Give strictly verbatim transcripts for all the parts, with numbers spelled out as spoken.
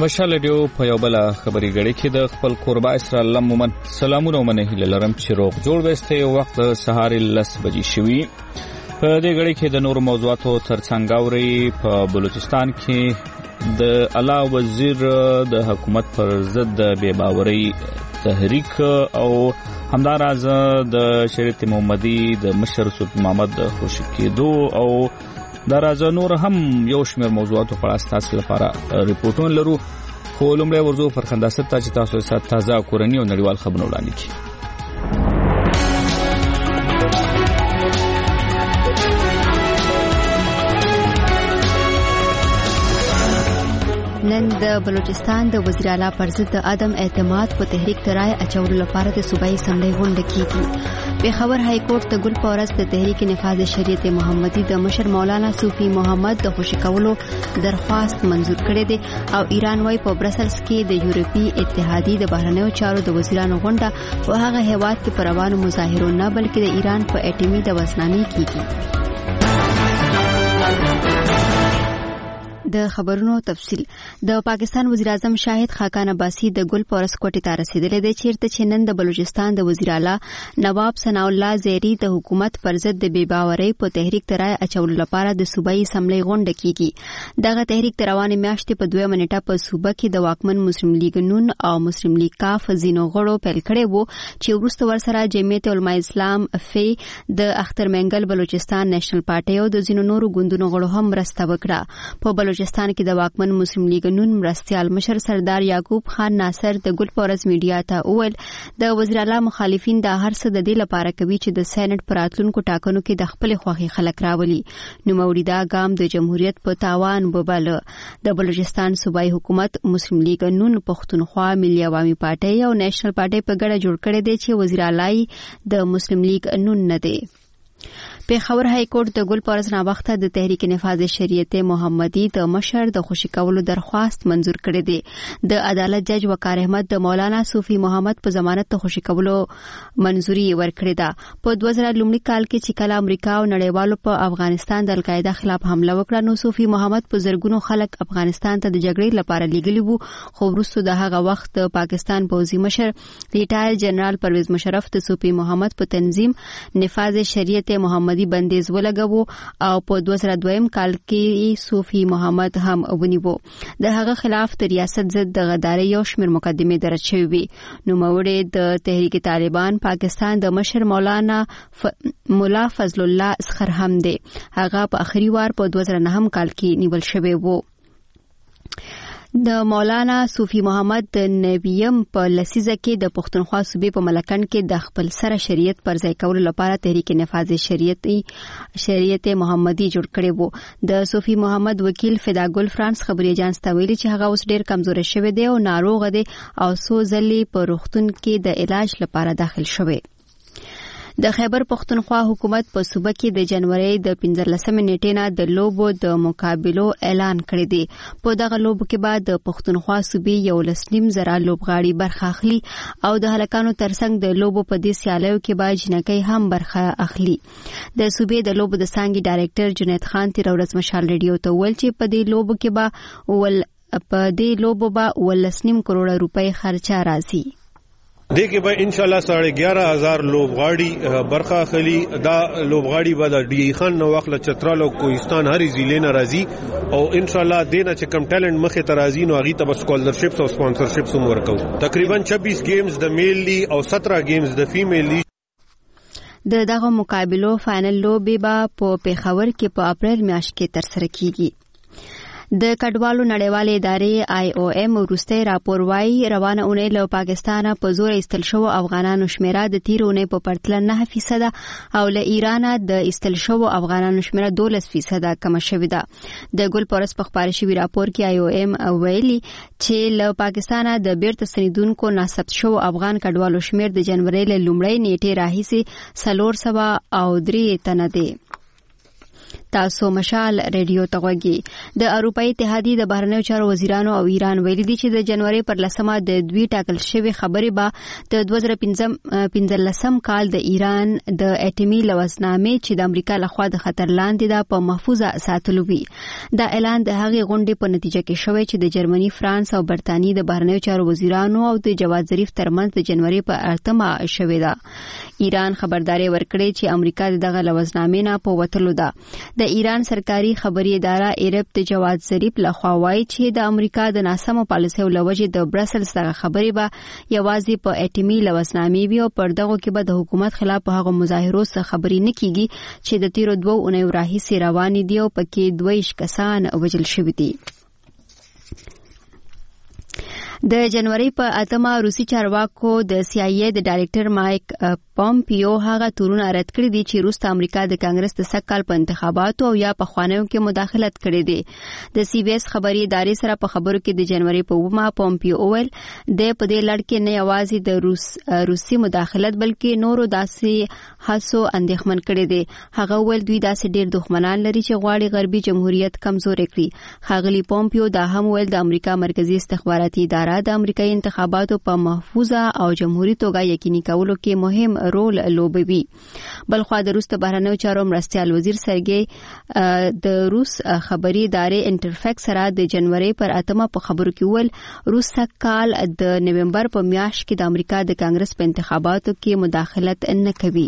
مشال ډیو په یو بل خبري غړي کې د خپل قربا اسرائیل مومن سلامونه ومنه لرم چې روغ جوړ وسته یو وخت سهار لس بجې شوي. په دې غړي کې د نور موضوعاتو ترڅنګ اوري په بلوچستان کې د اعلی وزیر د حکومت پر ضد بے باوري تحریک او همداراز د شریعت محمدي د مشر صوفي محمد خوشی کېدو او دا راځه نور هم یو شمېر موضوعاتو په اړه تاسو لپاره ریپورتونه لرو. خو لومړی ورځو فرخنداست ته چې تاسو سره تازه کورنی او نړیوال خبرونه وړاندې کړي. نن د بلوچستان د وزیر اعلی پر ضد د عدم اعتماد په تحریک ترای اچولو لپاره د صوبایي اسمبلی غونډه کیږي. پېښور های کورټ د ګل پورس د تحریک نفاذ شریعت محمدي د مشر مولانا صوفي محمد د خوشی کولو درخواست منزور کړی دی او ایران وايي په برسلز کې د یورپی اتحادیې د بهرنیو چارو د وزیرانو غونډه په هغه هیواد کې پر روانو مظاهرو نه بلکې د ایران په اټومي د وسنامي کیږي. د خبرونو تفصیل. د پاکستان وزیر اعظم شاهد خاقان عباسی د ګل پورس کوټې ته رسیدلی دی چیرته چې نن د بلوچستان د وزیر اعلی نواب ثناء الله زیری د حکومت پر ضد د بے باورۍ په تحریک ترای اچولو لپاره د صوبایي اسمبلی غونډه کیږي. دغه تحریک تر روانې میاشتې په دوه منټه په صوبه کې د واکمن مسلم لیگ نون او مسلم لیگ کاف ځینو غړو پیل کړی وو چې وروسته ورسره جمعیت علماء اسلام فی د اختر منګل بلوچستان نېشنل پارټي او د ځینو نورو ګوندونو غړو هم مرسته وکړه. په بلوچستان کې د واکمن مسلم لیگ نون مرستيال مشر سردار یعقوب خان ناصر د ګل پورس میډیا ته وویل د وزیر اعلی مخالفین د هر څه د دې لپاره کوي چې د سېنات پراتلونکو ټاکنو کې د خپل خوخي خلک راولي. نو موري دا ګام د جمهوریت په تاوان وباله. د بلوچستان صوبایي حکومت مسلم لیگ نون پښتونخوا ملي عوامي پارټي او نېشنل پارټي په ګډه جوړ کړی دی چې وزیر اعلی د مسلم لیگ نون نه دی. پېښور های کورټ د ګل پورس ناوخته د تحریک نفاذ شریعت محمدي د مشر د خوشی کولو درخواست منزور کړی دی. د عدالت جج وقار احمد د مولانا صوفي محمد په ضمانت د خوشی کولو منزوري ورکړی ده. په دوه زره لومړي کال کې چې کله امریکا او نړیوالو په افغانستان د القاعده خلاف حمله وکړه نو صوفي محمد په زرګونو خلک افغانستان ته د جګړې لپاره لیږلي وو. خو وروسته د هغه وخت د پاکستان پوځي مشر ریټایر جنرال پرویز مشرف د صوفي محمد په تنظیم نفاذ شریعت محمدي بندیز ولګو او په دوه زره دویم کال کې صوفي محمد هم ونیو. د هغه خلاف د ریاست ضد د غداري یو شمېر مقدمې درج شوې وي. نو موړې د تحریک طالبان پاکستان د مشر مولانا ف... مولا فضل الله اسخر هم دی. هغه په اخري وار په دوه زره نهم کال کې نیول شوی وو. د مولانا صوفي محمد د نویم په لسیزه کې د پښتونخوا صوبې په ملکن کې د خپل سره شریعت پر ځای کولو لپاره تحریک نفاذ شریعت شریعت محمدي جوړ کړی وو. د صوفي محمد وکیل فداګل فرانس خبري اجانس ته ویلي چې هغه اوس ډیر کمزوري شوی دی او ناروغ دی او څو ځلې په روغتون کې د علاج لپاره داخل شوی. د خیبر پښتونخوا حکومت په صوبه کې د جنوري د پنځلسمې نیټې نه د لوبو د مقابلو اعلان کړی دی. په دغه لوبو کې بعد د پښتونخوا صوبې یو لسنیم زره لوبغاړي برخه اخلي او د هلکانو ترڅنګ د لوبو په دې سیالیو کې بعد جنکۍ هم برخه اخلي. د صوبې د لوبو د څانګې ډایرکټر جنید خان تیر ورځ مشال ریډیو ته ویل چې په دې لوبو کې به ول په دې لوبو به ولسنیم کروڑ روپۍ خرچه راځي. دیکھیں بھائی انشاءاللہ ساڑھے گیارہ ہزار لوبغاڑی برخہ خلی دا لوبغاڑی با دا ڈی خان نو واخلا چترال او کوهستان هر ضلع نه راځي او انشاءاللہ دینه چې کم ټیلنٹ مخه ترازی نو هغه ته سکولرشپس او سپانسرشپس هم ورکو. تقریبا چھبیس گیمز د میل لی او سترہ گیمز د فیمیل لی. د دغه مقابلو فائنل لوبې به په پېښور کې په اپریل میاشت کې ترسره کیږي. د کډوالو نړیوالې ادارې آی او ایم ورسته راپور وايي روانه اونۍ له پاکستانه په زور ایستل شو افغانانو شمیره د تیر اونۍ په پرتله نه فیصد او له ایران د ایستل شو افغانانو شمیره دولس فیصد کم شوې ده. د ګل پورس په خبري شوی راپور کې آی او ایم ویلي چې له پاکستانه د بیرته ستنیدونکو ناثبت شو افغان کډوالو شمیر د جنوري له لومړۍ نیټې راهیسې څلور سوه او درې تنه دی. تاسو مشال ریډیو ته غوږی د اروپאי اتحادیې د بهرنیو چارو وزیرانو او ایران ویلي دي چې د جنوري پر لسمه د دوی ټاکل شوی خبرې به د دوه زره پنځلسم کال د ایران د اټومي لوزنامې چې د امریکا لخوا د خطر لاندې ده په محفوظه ساتلو وي. دا اعلان د هغې غونډې په نتیجه کې شوی چې د جرمني، فرانس او برتانیې د بهرنیو چارو وزیرانو او د جواد ظریف ترمنځ د جنوري په اتمه شوی ده. ایران خبرداري ورکړې چې امریکا دغه لوزنامې نه په وتلو ده. د ایران سرکاري خبري اداره ایرب د جواد ظریف لخوا وایي چې د امریکا د ناسمو پالیسیو لوجې د برسلز دغه خبرې به یوازې په اټومي لوزنامې وي او پر دغه کې به د حکومت خلاف په هغه مظاهرو څخه خبرې نه کیږي چې د تیرو دوه اونیو راهیسې روانې دي او پکې دوه کسان وژل شوي دي. د جنوري په اتمه روسي چارواکو د سی آی ای د ډایریکټر مایک پومپیو هغه تورونه رد کړی دي چې روس د امریکا د کانګرس د سږ کال په انتخاباتو او یا په خوانیو کې مداخلت کړې دي. د سی بي اس خبري ادارې سره په خبرو کې د جنوري په اومه پومپیو ویل د په دې لړ کې نه یوازې د روس روسي مداخلت بلکې نورو داسې هڅو اندېښمن کړي دي. هغه ویل دوی داسې ډېر دښمنان لري چې غواړي غربي جمهوریت کمزوري کړي. ښاغلي پومپیو دا هم ویل د امریکا مرکزی استخباراتي اداره د امریکایي انتخاباتو په محفوظه او جمهوریت توګه یقیني کولو کې مهم رول لوبوي. بلخوا د روس د بهرنیو چارو مرستیال وزیر سرګي د روس خبري ادارې انټرفیکس سره د جنوري پر اتمه په خبرو کې ول روس کال د نومبر په میاشت کې د امریکا د کانګرس په انتخاباتو کې مداخلت نه کوي.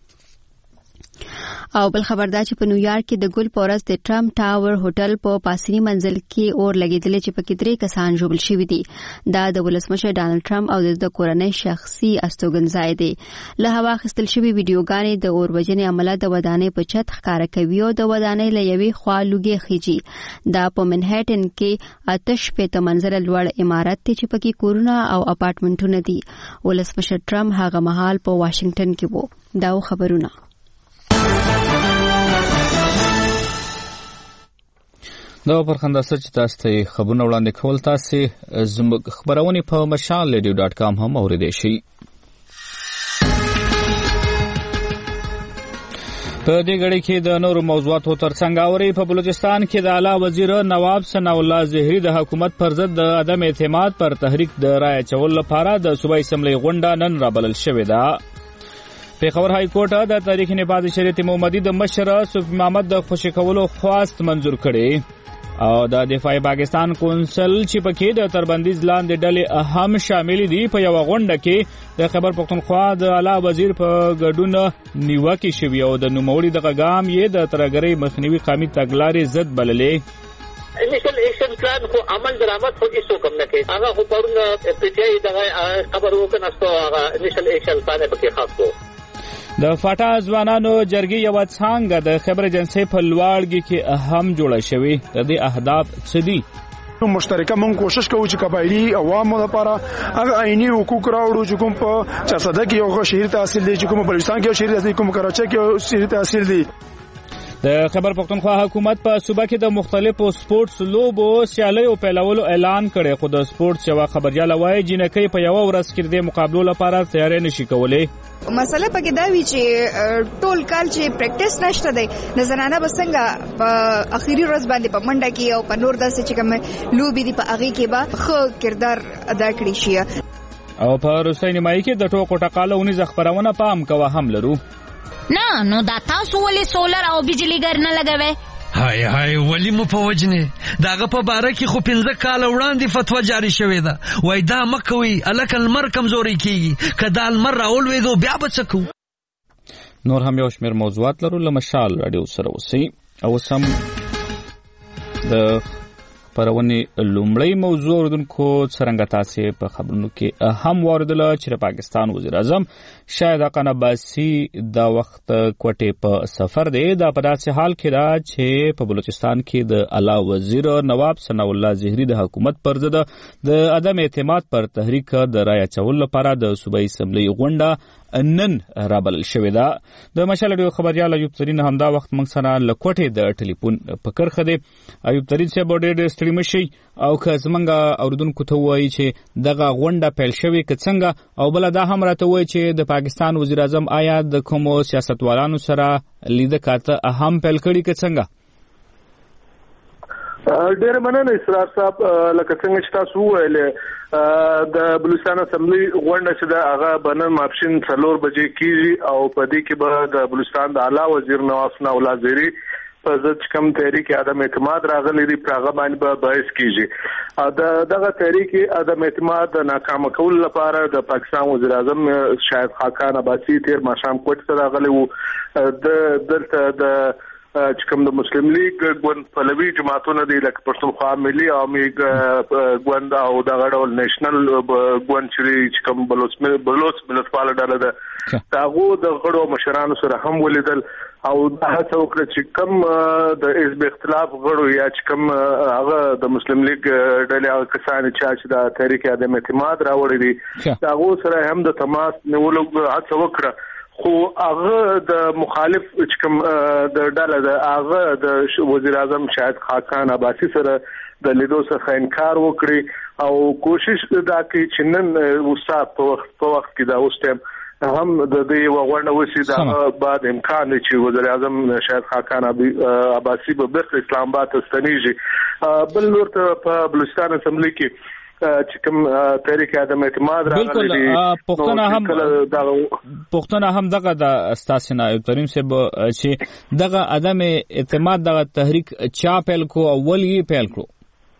او بل خبردار چې په نیویارک کې د ګل پورس د ټرمپ ټاور هوټل په پاسنی منزل کې اور لګیدل چې پکې درې کسان ژوبل شوي دي. دا د ولسمشر ډانلډ ټرمپ او د کورنۍ شخصي استوګنځای دی. له هوا اخیستل شوي ویډیوګانې د اور وژنې عمله د ودانۍ په چت ښکاره کوي او د ودانۍ له یوې خوا لوګي خېجي. دا په منهټن کې آتش پته منزل لوړ عمارت دی چې پکې کورونه او اپارټمنټونه دي. ولسمشر ټرمپ هغه مهال په واشنگټن کې وو. دا خبرونه دا پر خنداسه چې تاسو ته خبرونه وړاندې کول تاسو زموږ خبرونه په مشال ریډیو ډاټ کام هم اوریدئ شئ. په دې غړي کې د نورو موضوعاتو ترڅنګ اوري په بلوچستان کې د اعلی وزیر نواب ثناء الله زهري د حکومت پر ضد د عدم اعتماد پر تحریک د رای چول لپاره د صوبایي اسمبلی غونډه نن رابلل شوې ده. پیښور های کورټ د تاریخ نبات شریعت محمدي د مشر صوفي محمد د خوشی کولو خواست منزور کړي او د دفاع پاکستان کونسل چې پکې د تربندیز لاندې ډلې اهم شامل دي په یو غونډه کې د خیبر پختونخوا د اعلی وزیر په ګډون نیوکه شوی او د نوموړي د غام یې د ترګری مخنیوي قومي تګلارې ضد بللې. انیشل ایکشن پلان خو عمل درآمد خو هیڅ کوم نه کوي. هغه خو پرونه پټای دغه خبر وکناستو هغه انیشل ایکشن پلان پکې خاص کو. د فاټا ځوانانو جرګې یو څنګه د خبر ایجنسی په لوړګي کې اهم جوړه شوی. د دې اهداف څه دي؟ مشترکه مونږ کوشش کوو چې قبایلی عوامو لپاره هغه عیني حقوق راوړو چې کوم په چارسده کې یو شهري تحصیل دی، چې کوم بلوچستان کې یو شهري تحصیل، کوم کراچۍ کې یو شهري تحصیل دی. د خیبر پختونخوا حکومت په صوبه کې د مختلفو سپورتس لوبو سیالیو پیلولو اعلان کړي، خو د سپورتس یو خبرجاله وایي جنکۍ په یو ورځ کې د مقابلو لپاره تیاری نشي کولای. مسله پکې دا وی چې ټول کال چې پریکټیس نشته دی، د زنانه بسنګ په اخیری ورځ باندې په منډه کې او په نور داسې چې کوم لوبي دی په هغه کې به خو کردار ادا کړی شي. او په روسي نیمایي کې د ټوکو ټقاله ونی زخبرونه پام کوه هم لرو. نه نو دا تاسو ولې سولر او بجلی ګر نه لګوي؟ هاي هاي ولی مو په وجنه داغه په باره کې خو پنځه کال وړاندې فتوا جاری شوې ده، وای دا مکوي الک المر کمزوري کیږي، کدا المر راول وې دو بیا بچکو. نور هم یو شمیر موضوعات لرو لمشال رادیو سره وسی او سم د پرونی لومړی موضوع اوردونکو څرنګه تاسو په خبرونو کې هم واردله چې پاکستان وزیر اعظم شاهد حقان عباسي دا وخت کوټې په سفر دی. دا په داسې حال کې دا چې په بلوچستان کې د اعلی وزیر نواب ثناء الله زهري د حکومت پر ضد د عدم اعتماد پر تحریک د رای چول لپاره د صوبایي اسمبلی غونډه نن رابل شوې ده. د مشال رادیو خبريال ایوب ترين همدا وخت موږ سره لکوټه د ټلیفون په کرخه ده. ایوب ترين سه بډې ډېر ستړي مشي او که زمونږ اوردونکو ته وایي چې دغه غونډه پیل شوې که څنګه، او بل دا هم راته وایي چې د پاکستان وزیر اعظم آیا د کومو سیاستوالانو سره لیده کاته اهم پیل کړي که څنګه؟ ډېر مننه اسرار صاحب. لکه څنګه چې تاسو وویل د بلوچستان اسمبلی غونډه چې ده هغه به نن ماپښین څلور بجې کېږي او په دې کې به د بلوچستان د اعلی وزیر نواف ثناء الله زیري په ضد کوم تحریک عدم اعتماد راغلی دی په هغه باندې به بحث کېږي. د دغه تحریک عدم اعتماد د ناکامه کولو لپاره د پاکستان وزیر اعظم شاهد خاقان عباسي تیر ماښام کوټې ته راغلی و. د دلته د چې کوم د مسلم لیگ ګوند پلوي جماعتونه دي لکه پښتونخوا ملي عوامي ګوند او دغه ډول نېشنل ګوند چې کوم بلوچ بلوچ ملتپاله ډله ده هغه د غړو مشرانو سره هم ولیدل او دا هڅه وکړه چې کوم د حزب اختلاف غړو یا چې کوم هغه د مسلم لیگ ډلې هغه کسان چې د تحریک عدم اعتماد راوړي دي هغه سره هم د تماس نیولو هڅه وکړه. خو هغه د مخالف چې کوم د ډله د هغه د وزیر اعظم شاهد خاقان عباسي سره د لیدو څخه انکار وکړي او کوشش دا کوي چې نن وسات په وخت په وخت کې دا اوس ټیم هم د دې وغوړنه وسی دا بعد امکان دی چې وزیر اعظم شاهد خاقان عباسي به بیرته اسلام آباد ته ستنیږي. بل ورته په بلوچستان اسمبلی کې چې کوم تحریک عدم اعتماد راغلی دی پښتون هم پښتون هم دغه د استاسنا تریم صاحب چې دغه عدم اعتماد دغه تحریک چا پیل کو اول یې پیل کړو.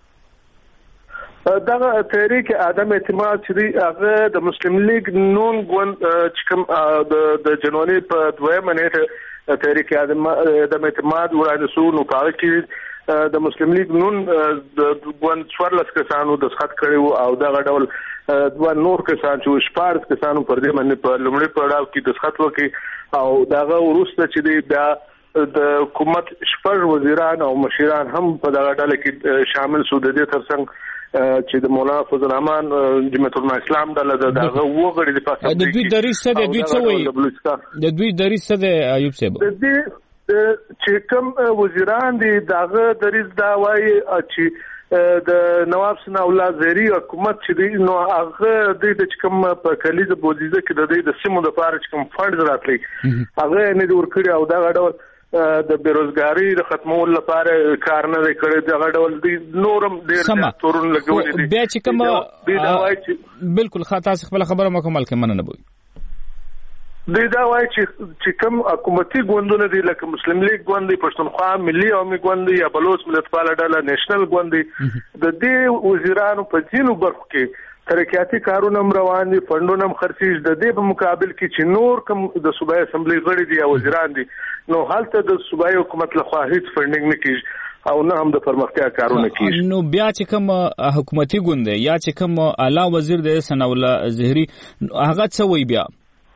دغه تحریک عدم اعتماد چې هغه د مسلم لیگ نون ګوند چې کوم د جنوري په دویمه نیټه تحریک عدم اعتماد وړاندې شو نو په کې د مسلم لیگ نون د ګوند څوارلس کسانو دسخط کړي او دغه ډول دوه نور کسان چې شپږ کسانو پر دې باندې په لومړي پړاو کې دسخط وکړي او دغه وروسته چې بیا د حکومت شپږ وزیران او مشیران هم په دغه ډله کې شامل شو. د دې ترڅنګ چې د مولانا فضل الرحمن جمعیت العلماء اسلام ډله دغه وګړي د پاسه د دوی دریځ څه د دوی څه وایي د دوی دریځ څه د ایوب صاحب د دې چې کوم وزیران دي دغه دریځ دا وایي چې د نواب ثناء الله زیري حکومت چې دی نو هغه د کوم په کلیزه بودیزه کې د سیمو د پاره چې کوم فند راتلی هغه نه دی ورکړي او دا ډول د بیروزګاری د ختمولو لپاره کار نه کړي. دا ډول دی نورم ډیر تورون لګولې دي بیا چې کوم بالکل خاطا خپل خبره مکمل کې مننه بوي دی دا وایي چې کوم حکومتي ګوندونه دي لکه مسلم لیگ ګوند دی پښتونخوا ملي عوامي ګوند دی یا بلوچ ملتپاله ډله نېشنل ګوند دی د دې وزیرانو په ځینو برخو کې ترقیاتي کارونه روان دي فندونه هم خرڅیږي. د دې په مقابل کې چې نور کوم د صوبایي اسمبلی غړي دي یا وزیران دي نو هلته د صوبایي حکومت لخوا هیڅ فندینګ نه کیږي او نه هم د پرمختیا کارونه کیږي. نو بیا چې کوم حکومتي ګوند یا چې کوم اعلی وزیر دی ثناء الله زهري هغه څه وایي بیا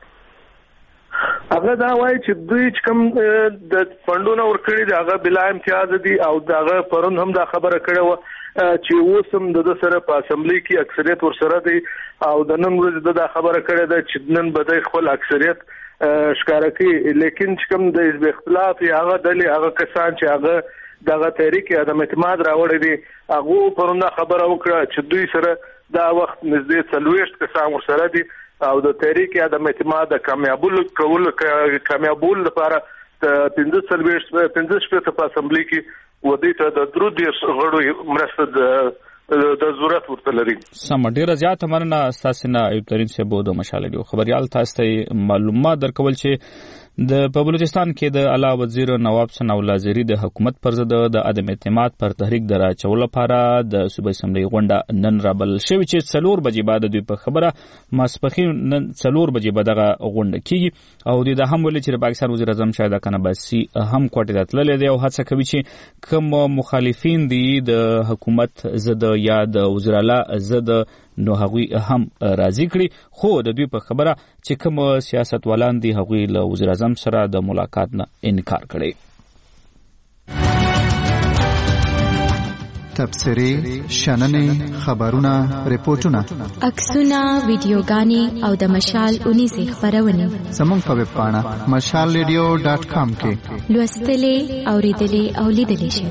هغه دا وایي چې دوی چې کوم د فندونه ورکړي دي هغه بلا امتیاز دي او دغه پرون هم دا خبره کړې و چې اوسم د سره په اسمبلی کې اکثریت ورسره دی او د نن ورځ دا خبره کړې ده چې نن به د خپل اکثریت ښکارا کوي لیکن چې کوم د حزب اختلاف یا هغه دلی هغه کسان چې هغه دغه تحریک عدم اعتماد راوړی دي هغه پرون خبره وکړه چې دوی سره دا وخت نږدې څلوېښت کسان ورسره دي او د تحریک عدم اعتماد د کامیابولو کول کامیابول لپاره د پنځه څلوېښت پنځه شپږ په اسمبلی کې ودی ته د درو دیش غړو مرسته د ضرورت ورته لري. سم ډیره زیاته مننه تاسو نه ایوب ترين صاحب د مشال خبريال تاسو ته معلومات درکول چې د بلوچستان کې د اعلی وزیر نواب ثناء الله زیري د حکومت پر ضد د عدم اعتماد پر تحریک درا چول لپاره د صوبایي اسمبلی غونډه نن رابل شوې چې څلور بجې بعد دوی په خبره ماسپخین نن څلور بجې بعد دغه غونډه کیږي او د هم ولې چې پاکستان وزیر اعظم شاهد خاقان عباسي هم کوټه ته تللی دی او هڅه کوي چې کوم مخالفین دي د حکومت ضد یا د وزیر اعلی ضد نو هغوی هم راضي کړي خو د دوی په خبره چې کوم سیاستوالان دي هغوی له وزیر اعظم سره د ملاقات نه انکار کړي. تبصرې شننې خبرونه ریپورتونه عکسونه ویډیوګانې او د مشال اونیزې خبرونه زموږ په ویب پاڼه مشال ریډیو ډاټ کام کې لوستلې اوریدلې او لیدلې شئ.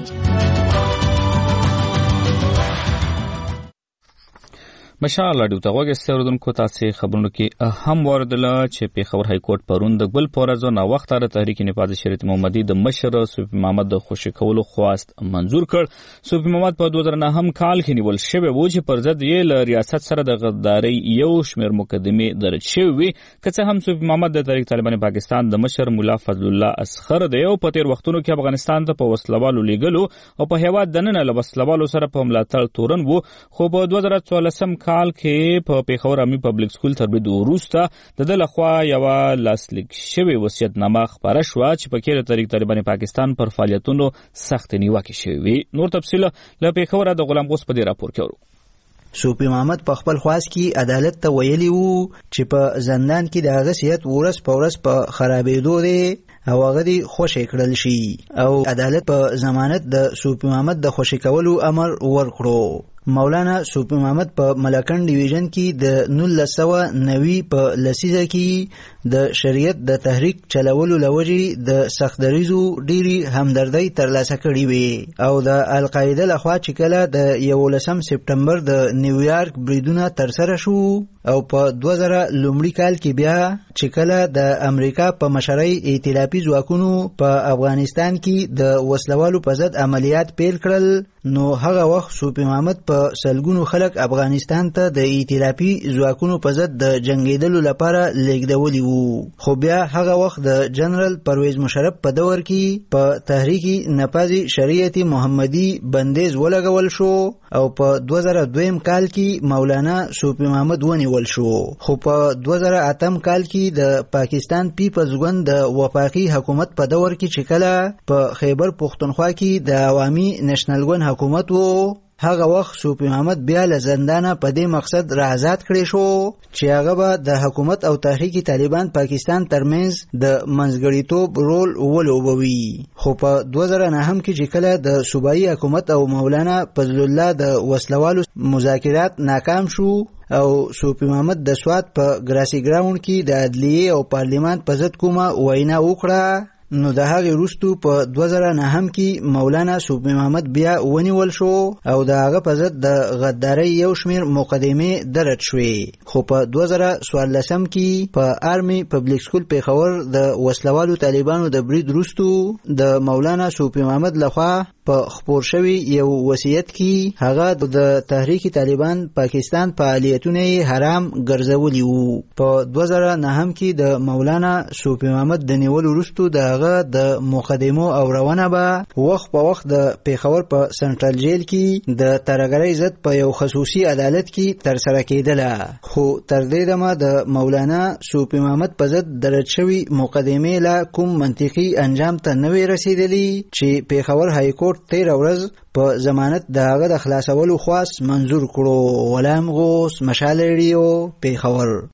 مشال راډیو ته غوږی اوریدونکو تاسو خبرونه کې اهم واردله چې پیښور های کورټ پرون د ګل پورزو نا وخت را تحریک نفاذ شریعت محمدي د مشر صوفي محمد د خوشی کولو خواست منزور کړ. صوفي محمد په دوه زره نه هم کال کې نیول شوی و چې پر ضد یې له ریاست سره د غداري یو شمېر مقدمې درج شوی وي. که څه هم صوفي محمد د تحریک طالبان پاکستان د مشر مولا فضل الله اصغر دی او په تیر وختونو کې افغانستان ته په وسلوالو لیږلو او په هیواد دننه له وسلوالو سره په ملاتړ تورن وو، خو په دوه زره څوارلسم کال کې په پیښور امي پبلک سکول تربیت وروسته د د لخوا یو لاسلیک شوی وصیتنامه خبره شو چې پکې د تحریک طالبان پاکستان پر فعالیتونو سخت نیوکه شوی. نور تفصیل له پیښور د غلام غوس په دې راپور کې ورو. صوفي محمد په خپل خواست کې عدالت ته ویلي وو چې په زندان کې د هغه صحت ورس په ورس په خرابېدو دی او هغه دی خوشی کړل شي او عدالت په ضمانت د صوفي محمد د خوشی کولو امر ورکړو. مولانا صوفي محمد په ملکن ډیویژن کې د نولس سوه نوي په لسیزه کې د شریعت د تحریک چلولو لوجې د سختدریزو ډیری همدردۍ ترلاسه کړې وي او د القاعده لخوا چې کله د یولسم سپټمبر د نیویارک بریدونه ترسره شو او په دوه زره لومړي کال کې بیا چې کله د امریکا په مشرۍ ائتلافي ځواکونو په افغانستان کې د وسلوالو په ضد عملیات پیل کړل، نو هغه وخت صوفي محمد په سلګونو خلک افغانستان ته د ائتلافي ځواکونو په ضد د جنگیدلو لپاره لیږدولي وو. خو بیا هغه وخت د جنرال پرویز مشرف په دور کې په تحریک نفاذ شریعت محمدي بندیز ولګول شو او په دوه زره دویم کال کې مولانا صوفي محمد ونیول شو. خو په دوه زره اتم کال کې د پاکستان پیپلز ګوند د وفاقي حکومت په دور کې چې کله په خیبر پختونخوا کې د عوامي نېشنل ګوند حکومت وو، هغه وخت صوفي محمد بیا له زندانه په دې مقصد را آزاد کړی شو چې هغه به د حکومت او تحریک طالبان پاکستان ترمنځ د منځګړیتوب رول ولوبوي. خو په دوه زره نه هم کې چې کله د صوبایي حکومت او مولانا فضل الله د وسلوالو مذاکرات ناکام شو او صوفي محمد د سوات په ګراسي ګراوند کې د عدلیه او پارلیمان په ضد کومه وینا وکړه، نو د هغې وروستو په دوه زره نه هم کې مولانا صوفي محمد بیا ونیول شو او د هغه په ضد د غدارۍ یو شمېر مقدمې درج شوې. خو په دوه زره څوارلسم کې په آرمي پبلک سکول پیښور د وسلوالو طالبانو د برید وروستو د مولانا صوفي محمد لخوا په خپور شوی یو وصیت کې هغه د تحریک طالبان پاکستان فعالیتونه حرام ګرځولي وو. په دوه زره نه هم کې د مولانا صوفي محمد د نیول وروستو د هغه د مقدمو او روانه به وخت په وخت د پیښور په سنټرل جیل کې د ترګرۍ ضد په یو خصوصي عدالت کې ترسره کېدله. خو تر دې دمه د مولانا صوفي محمد په ضد درج شوي مقدمې لا کوم منطقي انجام ته نه وې رسېدلي چې پیښور های کورټ تیر ورځ په ضمانت د هغه د خلاصولو خواست منظور کړو. غلام غوس، مشال ریډیو، پیښور.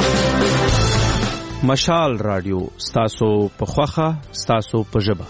مشال رادیو ستاسو په خوخه ستاسو په ژبه.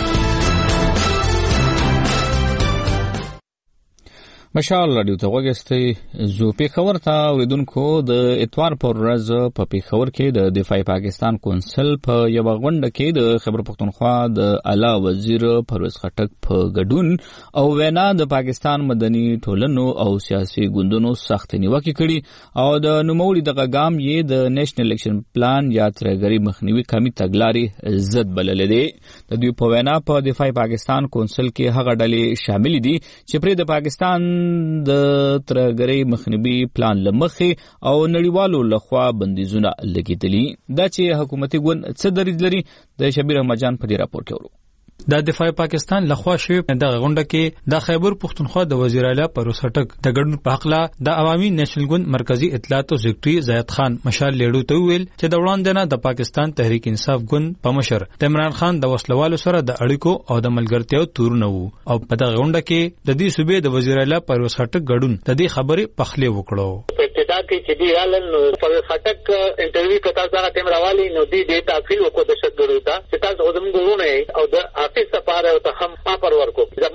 مشال راډیو ته وګورئ. زو پیښور ته اوریدونکو د اتوار پر ورځ په پیښور کې د دفاع پاکستان کونسل په یو غونډه کې د خیبر پختونخوا د اعلی وزیر پرویز خټک په ګډون او وینا د پاکستان مدني ټولنو او سیاسي ګوندونو سخت نیوکه کړي او د نوموړي دغه ګام یې د نېشنل الیکشن پلان یا ترګری مخنیوي کمی تګلارې ضد بللې دي. د دوی په وینا په دفاع پاکستان کونسل کې هغه ډلې شامل دي چې پر د پاکستان د ترګری مخنیوي پلان لمخې او نړیوالو لخوا بندیزونه لګیدلي. دا چې حکومتي ګوند څه دریځ لري د شبیر احمد جان په دې راپور کې ورو. د دفاع پاکستان لخوا شوی د غونډه کې د خیبر پختونخوا د وزیر اعلی پرویز خټک د ګډون په حق لا د عوامي نېشنل ګوند مرکزی اطلاعات او سیکریټري زید خان مشال لیډو ته ویل چې د وړاندې د پاکستان تحریک انصاف ګوند په مشر عمران خان د وسلوالو سره د اړیکو او د ملګرتیا تورونه وو او په دغه غونډه کې د دې صوبې د وزیر اعلی پرویز خټک ګډون د دې خبرې پخلی وکړو. ابتدا کې چې دی رالن نو پرویز خټک انټرویو کتا ځای ټیم راوالي نو دی ډیټا فیل وکړو د شګړو ته چې تاسو زموږ ورونه او د افیس لپاره او ته هم پاپر ورکو زموږ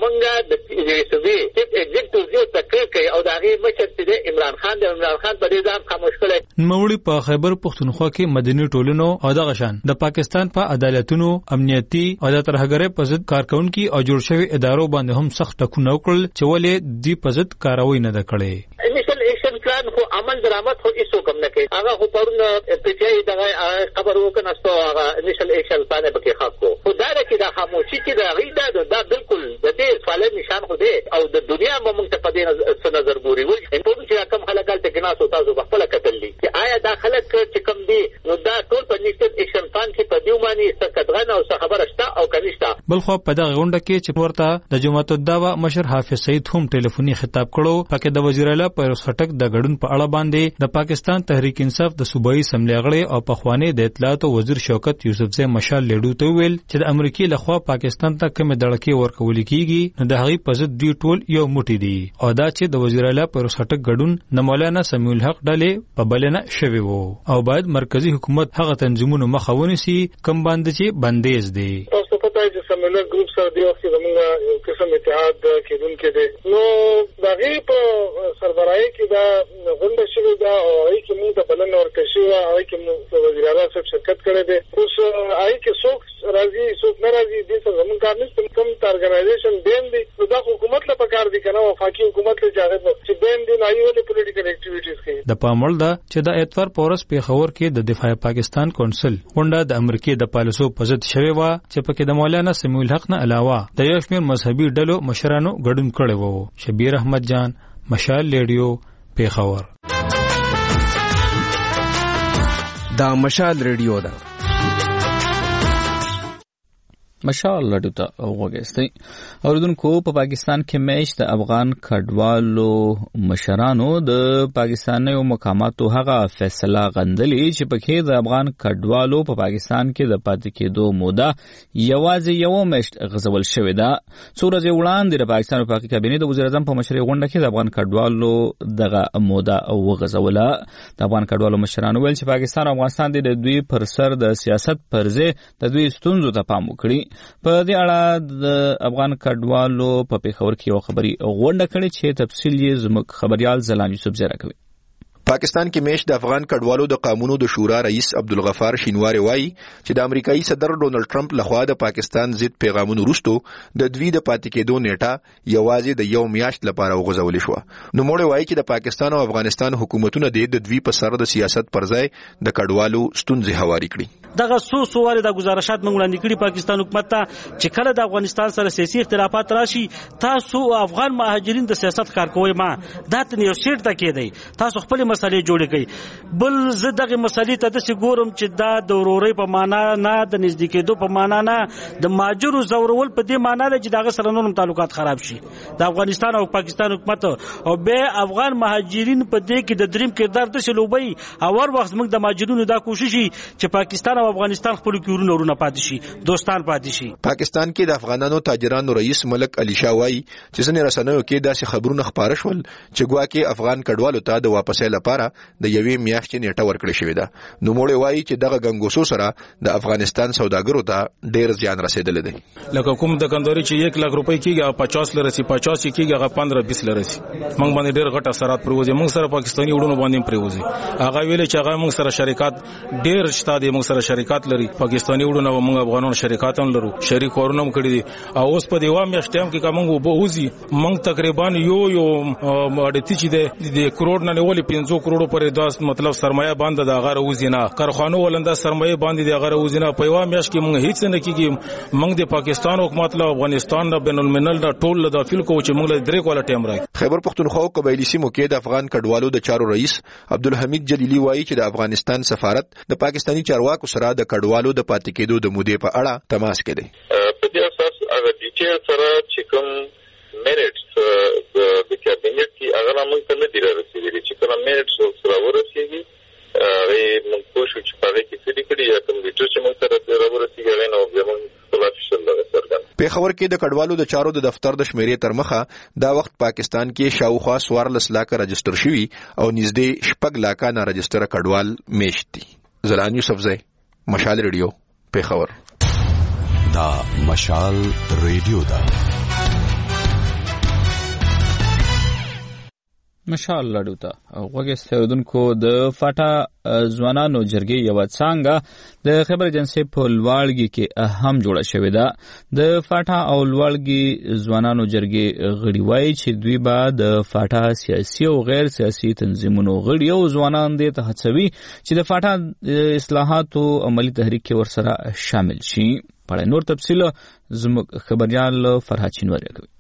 زمونږ د صوبې چیف ایگزیکټیو تقریر کوي او د هغې مشر چې دی عمران خان دی عمران خان په دې ځان خاموش کړی. نوموړي په خیبر پښتونخوا کې مدني ټولنو او دغه شان د پاکستان په عدالتونو امنیتي او د ترهګرۍ په ضد کارکونکو او جوړ شوی ادارو باندې هم سخت ټکونه وکړل چې ولې دی په ضد کاروي نه ده کړې. انیشل ایکشن پلان خو عمل درآمد خو هیڅ کوم نه کوي. هغه خو پرون پی ټی آی دغه خبر وکناستو هغه انیشل ایکشن پلان به کې خاص کو خو دا چې دا خاموشي چې دا غیدا دا بالکل د دې سوال نشان خو دی او د دنیا موږ ته په دې نظر ګوري وي په چې کوم خلک هلته کې ناسو تاسو په خپل کتل دي چې آیا دا خلک چې کوم دي نو دا ټول په انیشل ایکشن پلان کې په دیو باندې څه او څه خبره شته او کنيشته. بل خو په دغه غونډه کې چې ورته د جماعت الدعوه مشر حافظ سعید هم ټلیفوني خطاب کړو پکې د وزیر اعلی پر خټک د غړون په اړه باندې د پاکستان تحریک انصاف د صوبایي سملې غړي او پخوانی د اطلاعات وزیر شوکت یوسفزئی مشال لیډو ته ویل چې د امریکای لخوا پاکستان ته کوم دړکې ورکول کیږي نو د هغې په ضد دوی ټول یو موټی دي او دا چې د وزیر اعلی پر خټک غړون د مولانا سمیع الحق ډلې په بلنه شوی وو او باید مرکزی حکومت هغه تنظیمونو مخه ونیسي کوم باندې چې بندیز دي. تاسو پته چې سملر ګروپ سره دی وخت زمونږ یو قسم اتحاد کېدونکو دی نو دغه په سربراهي کې دا غونډه شوې ده او هغه کې موږ ته بلنه ورکړې شوې هغه کې موږ وزیر اعلی صاحب شرکت کړی دی. اوس هغه کې څوک راځي څوک نه راځي دې څه زمونږ کار نشته کوم ارګنایزیشن دین دی نو دا حکومت له پکار دي کنه وفاقي حکومت له جاغد چې دین دی نه یو له پولیټیکل اکټیویټیز کوي. د پاموړ دا چې د اتوار پورس پیښور کې د دفاع پاکستان کونسل غونډه د امریکای د پالیسو په ضد شوې و چې پکې د مولانا سمیع الحق نه علاوه د یو شمېر مذهبي ډلو مشرانو ګډون کړی وو. شبیر احمد جان مشال لیډیو پیښور. دا مشال ریډیو ده. مشال لډو ته وګورئ. اوردونکو په پاکستان کې میش د افغان کډوالو مشرانو د پاکستاني مقاماتو هغه فیصله غندلې چې پکې د افغان کډوالو په پاکستان کې د پاتې کېدو موده یوازې یو میاشت غځول شوې ده. څو ورځې وړاندې د پاکستان وفاقي کابینې د وزیر اعظم په مشرۍ غونډه کې د افغان کډوالو دغه موده وغځوله. د افغان کډوالو مشرانو ویل چې پاکستان او افغانستان د دوی پر سر د سیاست پر ځای د دوی ستونزو ته پام وکړي. په دې اړه د افغان کډوالو په پیښور کې یو خبري غونډه کړې چې تفصیل یې زموږ خبريال زلان یوسف زیرا کوي. پاکستان کې میش د افغان کډوالو د قانونو د شورا رئیس عبدالغفار شینواری وایي چې د امریکایي صدر ډونلډ ټرمپ لخوا د پاکستان ضد پیغامونو وروسته د دوی د پاتې کېدو نیټه یوازې د یو میاشت لپاره وغځول شو. نو موږ وایي چې د پاکستان او افغانستان حکومتونه د دوی په سر د سیاست پر ځای د کډوالو ستونزې هواري کړي. دغه سو سوال د گزارشات موږ وړاندې کړي پاکستان حکومت ته چې کله د افغانستان سره سیاسي اختلافات راشي تاسو افغان مهاجرین د سیاست کار کوي ما دا ته یو شیټ تا کېدی تاسو خپل مسلې جوړې کړئ. بل زه دغه مسلې ته د څه ګورم چې دا د ورورۍ په معنا نه د نږدې کېدو په معنا نه د ماجرو زورول په دې معنا ده چې دغه سره نور تعلقات خراب شي. د افغانستان او پاکستان حکومت او به افغان مهاجرین په دې کې د دریم کردار د شلوبي او ور وخت موږ د ماجرونو دا کوشش چې پاکستان او افغانستان خپل کورونه ورونه پاتې شي دوستان پاتې شي. پاکستان کې د افغانانو تاجرانو رئیس ملک علي شاه وایي چې ځینې رسنیو کې داسې خبرونه خپاره شول چې ګواکې افغان کډوالو ته د واپسې لپاره د یوې میاشتې نیټه ورکړې شوې ده. نو موږ وایي چې دغه ګنګوسو سره د افغانستان سوداګرو ته ډېر زیان رسیدلی دی. لکه کوم د کندوري چې یک لک روپۍ کېږي پچاس لرسي پچاس کېږي هغه پندرہ بیس لرسي موږ باندې ډېر غټ اثرات پروزي. موږ سره پاکستاني وډونو باندې پروزي هغه ویل چې هغه موږ سره شریکات ډېر شته دي موږ سره شریکات لري پاکستاني وډونو موږ افغانانو شریکات هم لرو شریک ورونم کړی دي او اوس په دیوا میاشت ټایم کې کوم وو بوزي موږ تقریبا یو یو اړتي چې د کروڑ نه ولې پنځه کروڑ پورې داس مطلب سرمایه باندې د غره وزینا کارخانو ولنده سرمایه باندې د غره وزینا په یو میاشت کې موږ هیڅ نه کیږي. موږ د پاکستان حکومت له افغانستان د بین الملل د ټول د داخل کو چې موږ له درې کوله ټیم راځي. خیبر پختونخوا قبایلی سیمو کې د افغان کډوالو د چارو رئیس عبدالحمید جلیلی وایي چې د افغانستان سفارت د پاکستانی چارواکو سره د کډوالو د پاتې کېدو د مودې په اړه تماس کړي. په دې اساس هغه ډیټیل سره چې کوم میرټس د کابینټ کې هغه موږ ته نه دی رسیدلی چې کوم میرټس سره ورسیږي هغه موږ کوشش چې په دې کې څه کړی یا کوم ډیټیل چې موږ سره ورسیږي نو زموږ خلاص شول سرګن. پیښور کې د کډوالو د چارو د دفتر د شمیرې تر مخه دا وخت پاکستان کې شاوخوا سوارلس لاکه رجستر شوي او نږدې شپږ لاکه نه رجستر کډوال میشت دي. زلان یوسف زئی مشال ریډیو پیښور. دا مشال ریډیو دا مشال لړو ته وګستودونکو د فاټا ځوانانو جرګې یو څنګه د خبر ایجنسی په لوړګي کې اهم جوړه شوې ده د فاټا او لوړګي ځوانانو جرګې غړي وایي چې دوی به د فاټا سیاسي او غیر سیاسي تنظیمونو غړي او ځوانان دې ته هڅوي چې د فاټا اصلاحاتو عملی تحریک کې ورسره شامل شي. په نور تفصیل زموږ خبريال فرحات چینواری کوي.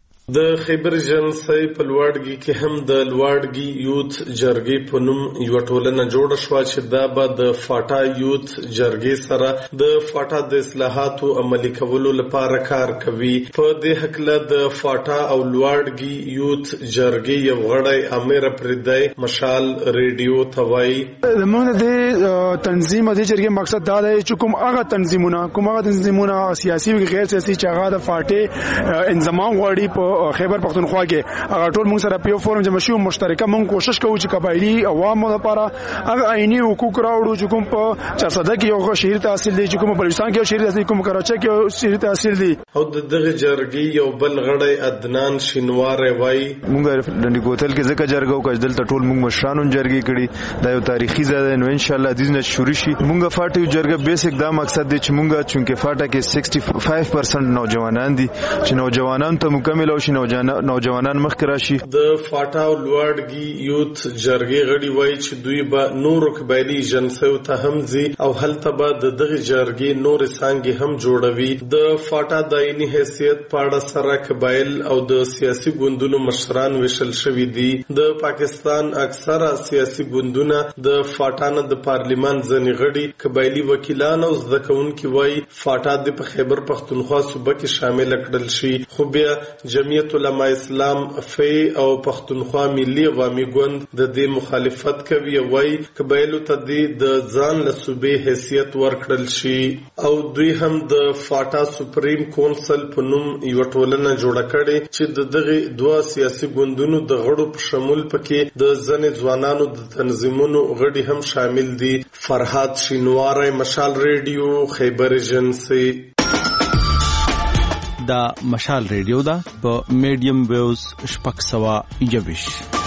د خیبر جنسي په لوړګي کې هم د لوړګي یوت جرګې په نوم یو ټولنه جوړه شو چې دا به د فاټا یوت جرګې سره د فاټا د اصلاحاتو عملي کولو لپاره کار کوي. په دې حقله د فاټا او لوړګي یوت جرګې یو غړی امیر پردای مشال ریډیو توای موږ د تنظیم د جرګې مقصد دا دی چې کوم هغه تنظیمونه کوم هغه تنظیمونه سیاسي او غیر سیاسي چې هغه د فاټې انضمام غواړي په خیبر پختونخوا کې هغه ټول موږ سره په فورم جمع شو مشترکه موږ کوشش کوو چې قبایلی عوامو لپاره هغه عیني حقوق راوړو چې کوم په چارسده کې یو شهر تحصیل دي چې کوم بلوچستان کې یو شهر تحصیل کوم کراچۍ کې یو شهر تحصیل دي. او د دغه جرګې یو بل غړی عدنان شینوار وای موږ د کوتل کې ځکه جرګو کې دلته ټول موږ مشرانو جرګې کړي دا یو تاریخي ځای دی نو ان شاء الله د دې شروع شي. موږ فاټیو جرګه بیسیک دا مقصد دی چې موږ چونکه فاټا کې پنځه ویشت پرسنټ نوجوانان دي چې نوجوانان ته مکمل او نوجوانان مخکې راشي. د فاټا او لوړګي یوت جرګې غړي وایي چې دوی به نور قبایلی جنسو ته هم ځي او هلته به د دغه جرګې نور څنګه هم جوړوي. د فاټا د عیني حیثیت په اړه سره قبایل او د سیاسي ګوندونو مشران وشل شوي دي. د پاکستان اکثره سیاسي ګوندونه د فاټا نه د پارلیمان ځنې غړي قبایلی وکیلان او زده کوونکي وایي فاټا د په خیبر پختونخوا صوبه کې شامل کړل شي. خو بیا جمعیت علماء اسلام فی او پختونخوا ملي عوامي ګوند د دې مخالفت کوي او وايي قبایلو ته د ځان له صوبې حیثیت ورکړل شي. او دوی هم د فاټا سپریم کونسل په نوم یو ټولنه جوړه کړې چې د دغه دوه سیاسي ګوندونو د غړو په شمول پکې د ځنې ځوانانو د تنظیمونو غړي هم شامل دي. فرحات شینواری مشال ریډیو خیبر ایجنسی. دا مشال ریډیو دا په میډیم ویوز شپږ سوه یوویش.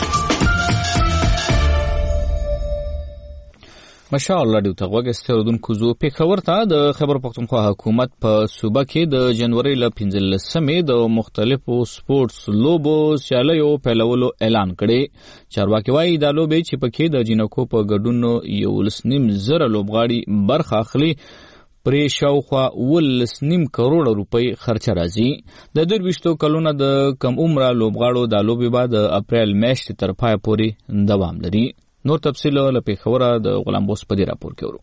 مشال ریډیو ته وګورئ زو پیښور ته د خیبر پختونخوا حکومت په صوبه کې د جنوري ل پنځلسمې د مختلفو سپورتس لوبو سیالیو پیلولو اعلان کړي. چارواکي وایي دا لوبې چې پکې د جنکو په ګډون یو لسنیم زره لوبغاړي برخه اخلي پرې شاوخوا ولس نیم کروڑ روپۍ خرچه راځي. د درویشتو کلونو د کم عمره لوبغاړو د لوبې بعد د اپریل میاشتې تر پای پورې دوام لري. نور تفصیل له پیښوره د غلام بوس په دې راپور کې ورو.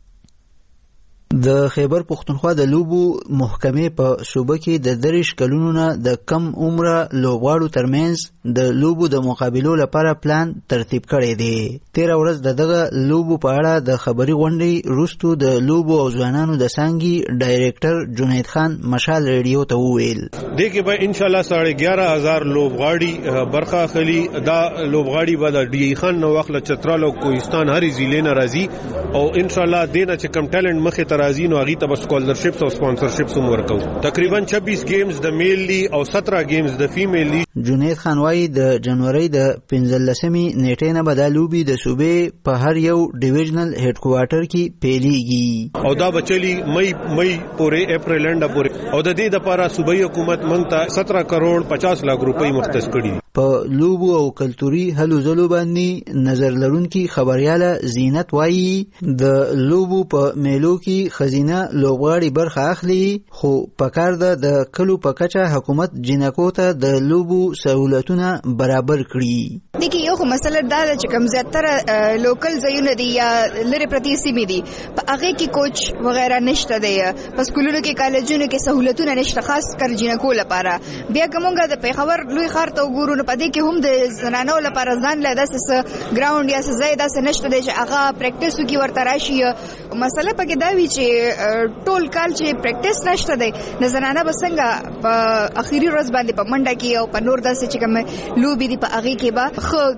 د خیبر پختونخوا د لوبو محکمې په صوبه کې د دریش کلونو نه د کم عمره لوبغاړو ترمنځ د لوبو د مقابلو لپاره پلان ترتیب کړی دی. تیره ورځ د دغه لوبو په اړه د خبري غونډې وروسته د لوبو او ځوانانو د څانګې ډایریکټر جنید خان مشال ریډیو ته وویل دې کې به ان شاء الله ساڑھے گیارہ ہزار لوبغاړي برخه اخلي. دا لوبغاړي به د ډي خان نو وخت چترال او کوهستان هرې ضلع نه راځي او ان شاء الله دینه چې کم ټالنت مخه ترازی نو هغه ته سکالرشپس او سپانسرشپس هم ورکو. تقریبا چھبیس گیمز د میل لی او سترہ گیمز د فیمیل لی. جنید خان وايي د جنوري د پنځلسمې نیټې نه به دا لوبې د صوبې په هر یو ډیویژنل هډ کوارټر کې پیلېږي او دا بچلی مئی مئی پورې اپریل انډ پورې او د دې لپاره صوبایي حکومت مونږ ته سترہ کروڑ پچاس لاکھ روپۍ مختص کړي. په لوبو او کلتوري هلو ځلو باندې نظر لرونکي خبرياله زینت وایي د لوبو په میلو کې خزینه لوبغاړي برخه اخلي خو پکار ده د کلو په کچه حکومت جنکو ته د لوبو سہولتونه برابر کړي. دغه یو خو مسله دا ده چې کوم زیاتره لوکل ځایونه دي یا لری پرتی سیمې دي په هغه کې کوچ وغیرہ نشته دی. په سکولونو کې کالجونو کې سہولتونه نشته خاص کر جنکو لپاره. بیا کومه د پیښور لوی ښار ته وګورو په دې کې هم د زنانو لپاره ځان له داسې ګراوند یا ځای داسې نشته دی چې هغه پریکټیس وکړي ورته راشي. مسله پکې دا وی چې ټول کال چې پریکټیس نشته دی د زنانه به څنګه په اخیری ورځ باندې په منډه کې او په نور داسې چې کوم لوبي دي په هغه کې به خو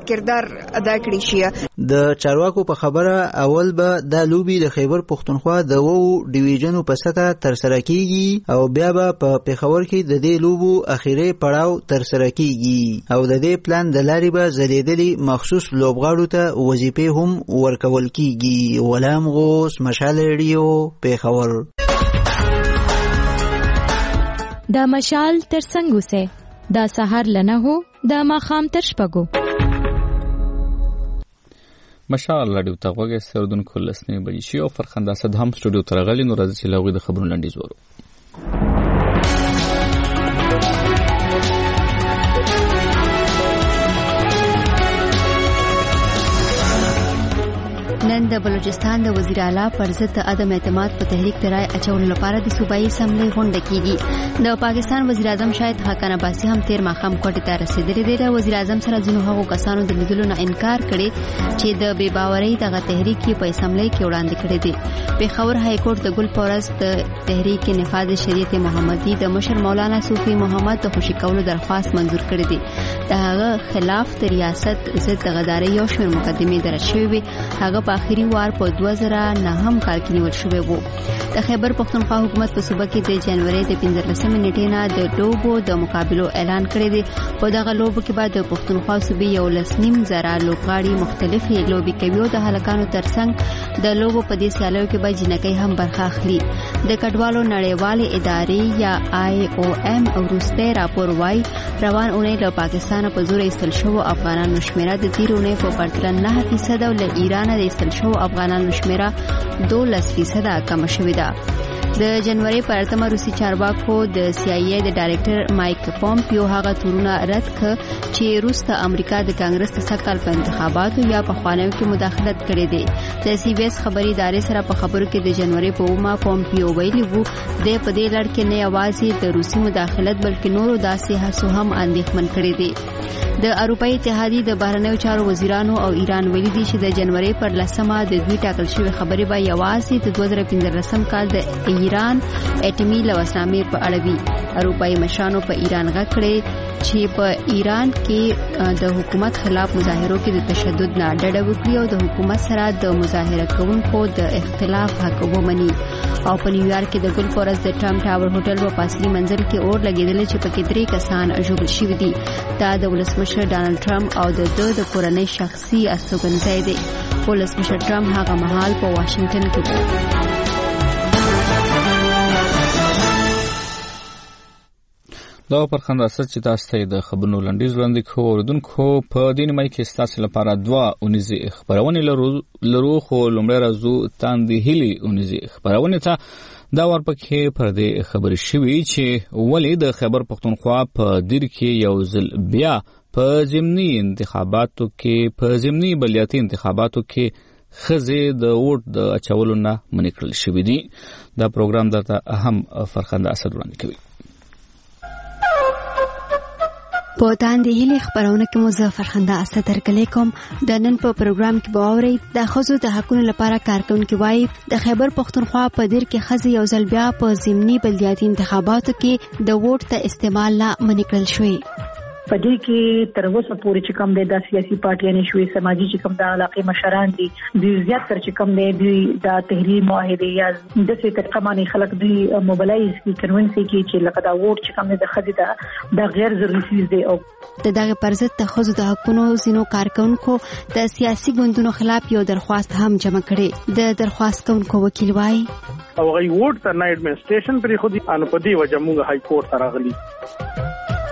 کردار ادا کړی شي. د چارواکو په خبره اول به دا لوبي د خیبر پختونخوا د وو ډیویژنو په سطح تر سره کیږي او بیا به په پیښور کې د دې لوبو اخیری پړاو تر سره کیږي او د دې پلان د لارې به زلیدلي مخصوص لوبغاړو ته وظیفې هم ورکول کیږي. غلام غوث، مشال ریډیو، پیښور. دا مشال تر څنګه وسه دا سحر لنه هو دا ماخام تر شپګو. مشال راډیو ته غوږی سردونکو لسنې بجې شي او فرخنده اسد هم سټوډیو ته راغلی. نو راځي چې له هغوی د خبرونو لنډیز ورو. نن د بلوچستان د وزیر اعلی پر ضد عدم اعتماد په تحریک ترای اچولو لپاره د صوبایي اسمبلی غونډه کیږي. د پاکستان وزیر اعظم شاهد خاقان عباسي هم تیر ماښام کوټې ته رسیدلی دی. د وزیر اعظم سره ځینو هغو کسانو د لیدلو نه انکار کړي چې د بې باورۍ دغه تحریک یې په اسمبلی کې وړاندې کړی دی. پېښور های کورټ د ګل په ورځ د تحریک نفاذ شریعت محمدي د مشر مولانا صوفي محمد د خوشي کولو درخواست منظور کړی دی. د هغه خلاف د ریاست ضد غدارۍ یو شمېر مقدمې درج شوې وې. هغه په آخري وار په دوه زره نهم کال کې نیول شوی وو. د خیبر پختونخوا حکومت په صوبه کې د جنوري د پنځلسمې نیټې نه د لوبو د مقابلو اعلان کړی دی. په دغه لوبو کې به د پختونخوا صوبې یو لس نیم زره لوبغاړي مختلفې لوبې کوي او د هلکانو ترڅنګ د لوبو په دې سیالیو کې به جنکۍ هم برخه اخلي. د کډوالو نړیوالې ادارې یا آی او ایم وروستی راپور وایي روان اونۍ له پاکستانه په زور ایستل شوو افغانانو شمېره د تېرې اونۍ په پرتله نه فیصده او له ایرانه د ایستل شوو افغانانو شمېره دولس فیصده کمه شوې ده. د جنوري پر اتمه روسي چارواکو د سی آی ای د ډایرکټر مایک پومپیو هغه تورونه رد کړ چې روس ته امریکا د کانګرس د سږ کال په انتخاباتو یا په خوانیو کې مداخلت کړې ده. د سی بي اس خبري ادارې سره په خبرو کې د جنوري په اومه پومپیو ویلي وو د په دې لړ کې نه یوازې د روسي مداخلت بلکې نورو داسې هڅو هم اندېښمن کړې دي. د اروپאי اتحادیې د بهرنیو چارو وزیرانو او ایران ویلي دي چې د جنوري پر لسمه د دوی ټاکل شوی خبرې به یوازې د دوه زره پنځلسم کال د ایران اټومي لوثنامې په اړه وي. اروپאי مشرانو په ایران غږ کړی چې په ایران کې د حکومت خلاف مظاهرو کې د تشدد نه ډډه وکړي او د حکومت سره د مظاهره کوونکو د اختلاف حق ومني. او په نیویارک کې د ګل په ورځ د ټرمپ ټاور هوټل په پاسني منزل کې اور لګېدل چې پکې درې کسان ژوبل شوي دي. دا د ولسمشر ډانلډ ټرمپ او د ده د کورنۍ شخصي استوګنځای دی. ولسمشر ټرمپ هغه مهال په واشنگټن کې و. دا پر خنداسه چې تاسو ته د خبرونو لنډیز وړاندې کوو. اوریدونکو په دې نیمه کې ستاسو لپاره دوه اونیزې خبرونه لرو لرو خو لومړی راځو تاندې هلي اونیزې خبرونه ته. دا ورپکې پر دې خبرې شوې چې ولې د خیبر پختونخوا په دیر کې یو ځل بیا په ضمني انتخاباتو کې په ضمني بلدیاتي انتخاباتو کې خزې د ووټ د اچولو نه منع کړل شوې دي. دا پروګرام درته اهم فرخنده اسد وړاندې کوي. په تاندې هلي خبرونه کې مو زه فرخنده اسد درکلې کوم. د نن په پروګرام کې به اورئ د ښځو د حقونو لپاره کارکونکي وایي د خیبر پختونخوا په دیر کې ښځې یو ځل بیا په ضمني بلدیاتي انتخاباتو کې د ووټ ته استعمال نه منع کړل شوی. په دې کې تر اوسه پورې چې کوم د سیاسي پارټیانې شوې سماجی چې کوم د علاقې مشران دي دوی زیات تر چې کوم دی د تحریر معاهده یا د څه طریقه باندې خلک دوی موبلایز کی کنونس کی چې لکه دا ووټ چې کوم د خدي دا د غیر ضروري چیز دی. او د دغه پرځت د خزو د حقونو زینو کارکونکو د سیاسي ګوندونو خلاف یو درخواست هم جمع کړي. د درخواست کوونکو وکیل وایي او غي ووټ ته نه اډمنسټریشن پرې خو دي ان په دې وجه موږ های کورټ ته راغلي.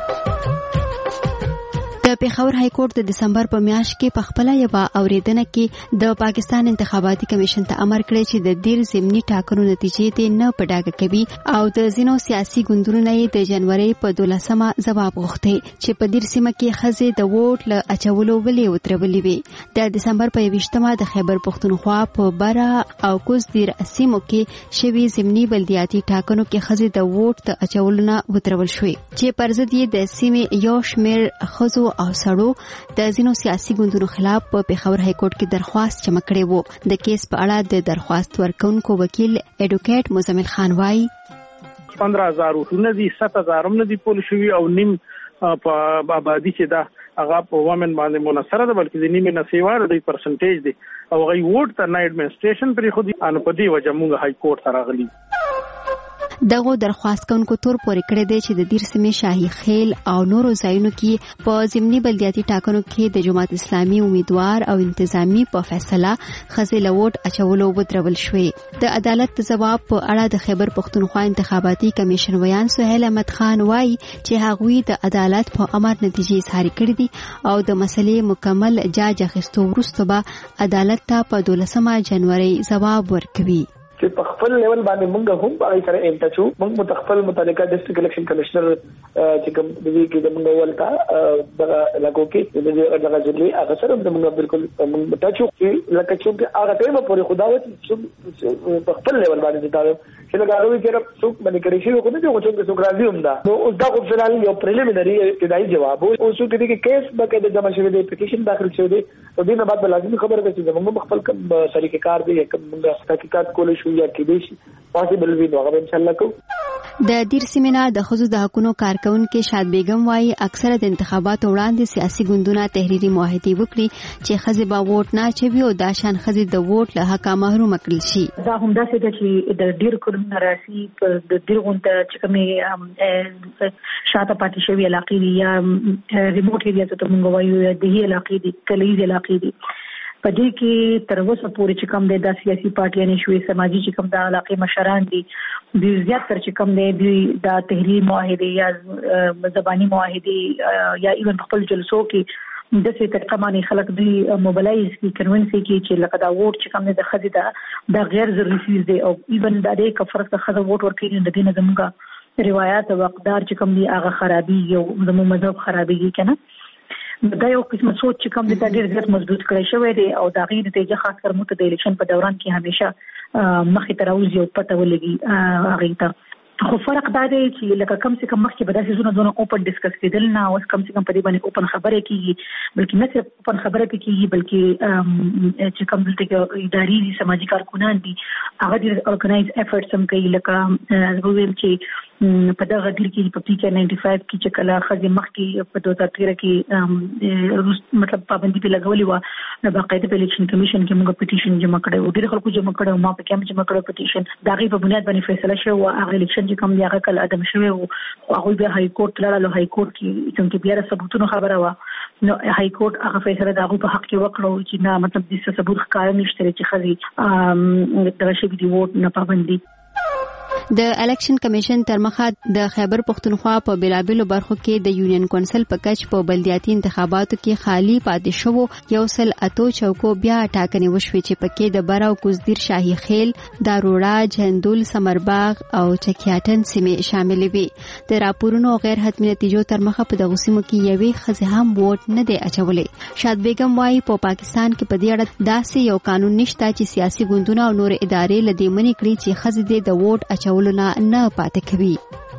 د پیښور های کورټ د دسمبر په میاشت کې په خپل یوه اوریدنه کې د پاکستان انتخاباتي کمیشن ته امر کړی چې د دیر ضمني ټاکنو نتیجې دې نه په ډاګه کوي او د ځینو سیاسي ګوندونو نه د جنوري په دولسمه ځواب غوښتي چې په دیر سیمه کې ښځې د ووټ له اچولو ولې وترولې وي. د دسمبر په یویشتمه د خیبر پختونخوا په بره او کوز دیر سیمو کې شوي ضمني بلدیاتي ټاکنو کې ښځې د ووټ د اچولو نه وترول شوې چې پر ضد یې د سیمې یو شمېر ښځو او سړو د ځینو سیاسي ګوندونو خلاف په پیښور های کورټ کې درخواست جمع کړی وو. د کیس په اړه د درخواست ورکونکو وکیل ایډوکیټ مزمل خان وایي پندرہ ہزار وټونه دي، سات هزار هم نه دي پول شوي او نیم په آبادی چې دا هغه په ومن باندې منصره ده بلکې د نیمه نسیوار د پرسنټیج دی او هغه ووټ تر نه اډمنسټریشن پرې خو دي ان په دې وجه موږ های کورټ ته راغلي. دغه درخواست کوونکو تور پورې کړی دی چې د دیر سیمې شاهي خیل او نورو ځایونو کې په ضمني بلدیاتي ټاکنو کې د جماعت اسلامي امیدوار او انتظامی په فیصله خزل ووټ اچولو ودرول شوې. د عدالت د جواب په اړه د خیبر پختونخوا انتخاباتي کمیشن ویان سهیل احمد خان وایي چې هغوی د عدالت په امر نتیجې اظهار کړې دي او د مسلې مکمل جاج اخیستو وروسته به عدالت ته په دولسمه جنوري جواب ورکوي. چې په خپل لیول باندې موږ هم په اړه سره انټچو موږ متخفل متعلقه ډیسټریکټ الیکشن کمشنر چې کوم د دې کې د موږ ولتا دغه لګو کې د دې دغه ځلې هغه سره موږ بالکل موږ متچو چې لکه چې هغه ټیم پورې خدای چې په خپل لیول باندې دا چې لګاوي چې څوک باندې کړی شي کوم چې څوک څوک راځي هم دا نو اوس دا خو فلال یو پریلیمینری ابتدایي جواب او څو کې کې کیس باندې د جمع شوی دی اپلیکیشن داخل شوی دی او دې نه بعد لازمي خبره ده چې موږ خپل کوم طریقې کار دی کوم موږ تحقیقات کولای شو یا کې دي پاسبل وي نو هغه ان شاء الله کو. د دیر سیمه د خزو د حقوقو کارکونکو شاد بیگم وايي اکثره د انتخاباتو وړاندې سیاسي ګوندونه تحریری معاهده وکړي چې خزه با ووټ نه چوي او دا شان خزه د ووټ له حق محروم کړي شي. دا هم دا څه چې د ډیر کوم راسي د ډیر غونډه چې کومه شاته پاتې شوی علاقې دي یا ریموټ ایریا ته موږ وایو د هي علاقې دي کلیز علاقې دي په دې کې تر اوسه پورې چې کوم د سیاسي پارټیانو شوي سماجی چې کوم د علاقې مشران دي د زیات تر چې کوم د د تحریر معاهده یا زبانی معاهده یا ایون خپل جلسو کې د څه طریقه باندې خلک دی موبلایز کی کنونسي کې چې لکه دا ووټ چې کوم د خزي دا د غیر ضروري چیز دی او ایون د دې کفر څخه خزه ووټ ورکړي د دې نه زموږه روایت او اقدار چې کوم دی هغه خرابي یو زموږ مذهب خرابيږي کنه. دا یو قسم سوچ چې کوم د ډېر زیات مضبوط کړی شوی دی او دا غیر نتیجه خاص کر مو ته د الیکشن په دوران کې همیشه مخې ته راوځي او پته ولګي هغه ته. خو فرق دا دی چې لکه کم څه کم مخکې به داسې زونه زونه اوپن ډسکس کېدل نه اوس کم څه کم په دې باندې اوپن خبره کېږي بلکې نه صرف اوپن خبره کېږي بلکې چې کوم دلته اداري دي سماجی کارکونان دي هغه د ارګنایز افورټس هم کوي لکه زه ویم چې په دغه ډیر کې په پی کې نایمټي فایو کې چې کله خځې مخکې په دوه هزار تیرہ کې مطلب پابندي په لګولې و نو باقاعده په الیکشن کمیشن کې موږ پټیشن جمع کړو ډیر خلکو جمع کړو ما په کې جمع کړو پټیشن دا غي په بنیاد باندې فیصله شو او هغه الیکشن چې کوم دی هغه کله ادم شوی او هغه به های کورټ لاله های کورټ کې چې بیا ثبوتونه خبره و نو های کورټ هغه فیصله دا په حق کې وکړو چې نه مطلب د ثبوت ښکار نشته چې خځې د شي دی ووټ نه پابندي. د الیکشن کمیشن تر مخه د خیبر پختونخوا په بلابلو برخو کې د یونین کونسل په کچ په بلدیاتي انتخاباتو کې خالی پاتې شو یو سل اتو چوکو بیا ټاکنې وشوي چې پکې د براو کوزدیر شاهي خیل داروړه جندول سمرباغ او چکیاټن سیمې شامل وي. د راپورونو غیر حتمی نتیجو تر مخه په دغه سیمو کې یوې خزه هم ووټ نه دی اچولې. شاد بیگم وايي په پا پاکستان کې په دې اړه داسې یو قانون نشته چې سیاسي ګوندونه او نور ادارې لدې منې کړي چې خزه دې د ووټ اچولو نه نه پاتې کوي.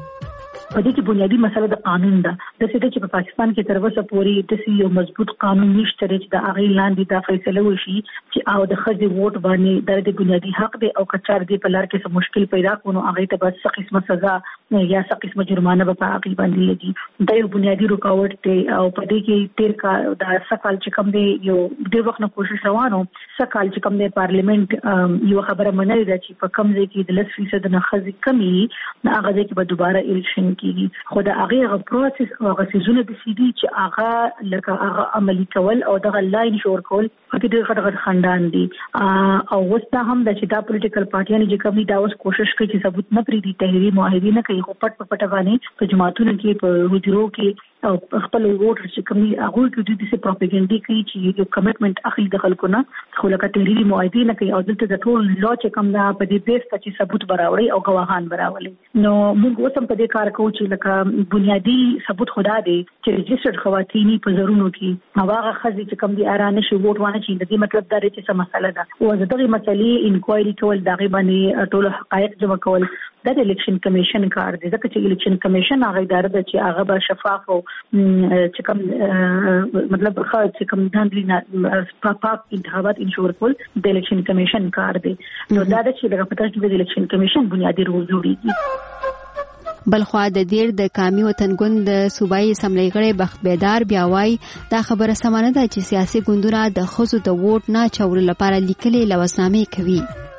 په دې کې بنیادی مسله د قانون ده د څه چې په پاکستان کې تر اوسه پورې د یو مضبوط قانون نشته چې د هغه لاندې د فیصله وشي چې او د خځې ووټ باندې د بنیادی حق دی او کچار دی په لار کې څه مشکل پیدا کونو هغه ته بس څه قسمه سزا یا څه قسمه جرمانه په هغه باندې لګي دا یو بنیادی رکاوټ دی او په دې کې تیر کا د سکال چې کوم دی یو د وخت نه کوشش روانو سکال چې کوم دی پارلیمنت یو خبره منل ده چې په کم ځای کې د لس فیصد نه خځې کمی نه هغه ځای کې به دوباره الیکشن خو دا هغه پروسس او هغه سيزونه د سي دي چې هغه لکه هغه عملي کول او دغه لاین شور کول په دې غټ غټ خندان دي او وستا هم د چې دا پولیټیکل پارټیانو چې کومي دا اوس کوشش کوي چې ثبوت نه پری دي تحریری معاهده نه کوي خو پټ پټ باندې په جماعتونو کې په حجرو کې او خپل ووټر چې کومي هغه کې د دې پروپاګاندا کوي چې یو کمټمنټ اخلي د خلکو نه خو لکه تحریری معاهده نه کوي او دلته د ټول لا چې کوم دا په دې بیس چې ثبوت براوړي او گواهان براوړي نو موږ اوس هم په دې کار کوو چې لکه بنیادی ثبوت خدا دی چې رجسټرډ خواتینی په زرونو کې هغه خزي چې کوم دي ارانه شي ووټ وانه چې د دې مطلب دا دی چې څه مسله ده او دغه مسلې انکوایري کول دغه باندې ټول حقایق جمع کول د الیکشن کمیشن کار دی ځکه چې الیکشن کمیشن هغه اداره ده چې هغه به شفاف او چې کوم مطلب خاص چې کوم دندلي پاک انتخابات انشور کول د الیکشن کمیشن کار دی نو دا د چې دغه پټه د الیکشن کمیشن بنیادی رول جوړیږي. بلخوا د دیر د کامی وطنګوند د صوبایي اسمبلی غړي بخت بیدار بیا وایي دا خبره سمانه ده چې سیاسي ګوندونه د خزو د ووټ نه چورلو لپاره لیکلي لوسنامې کوي.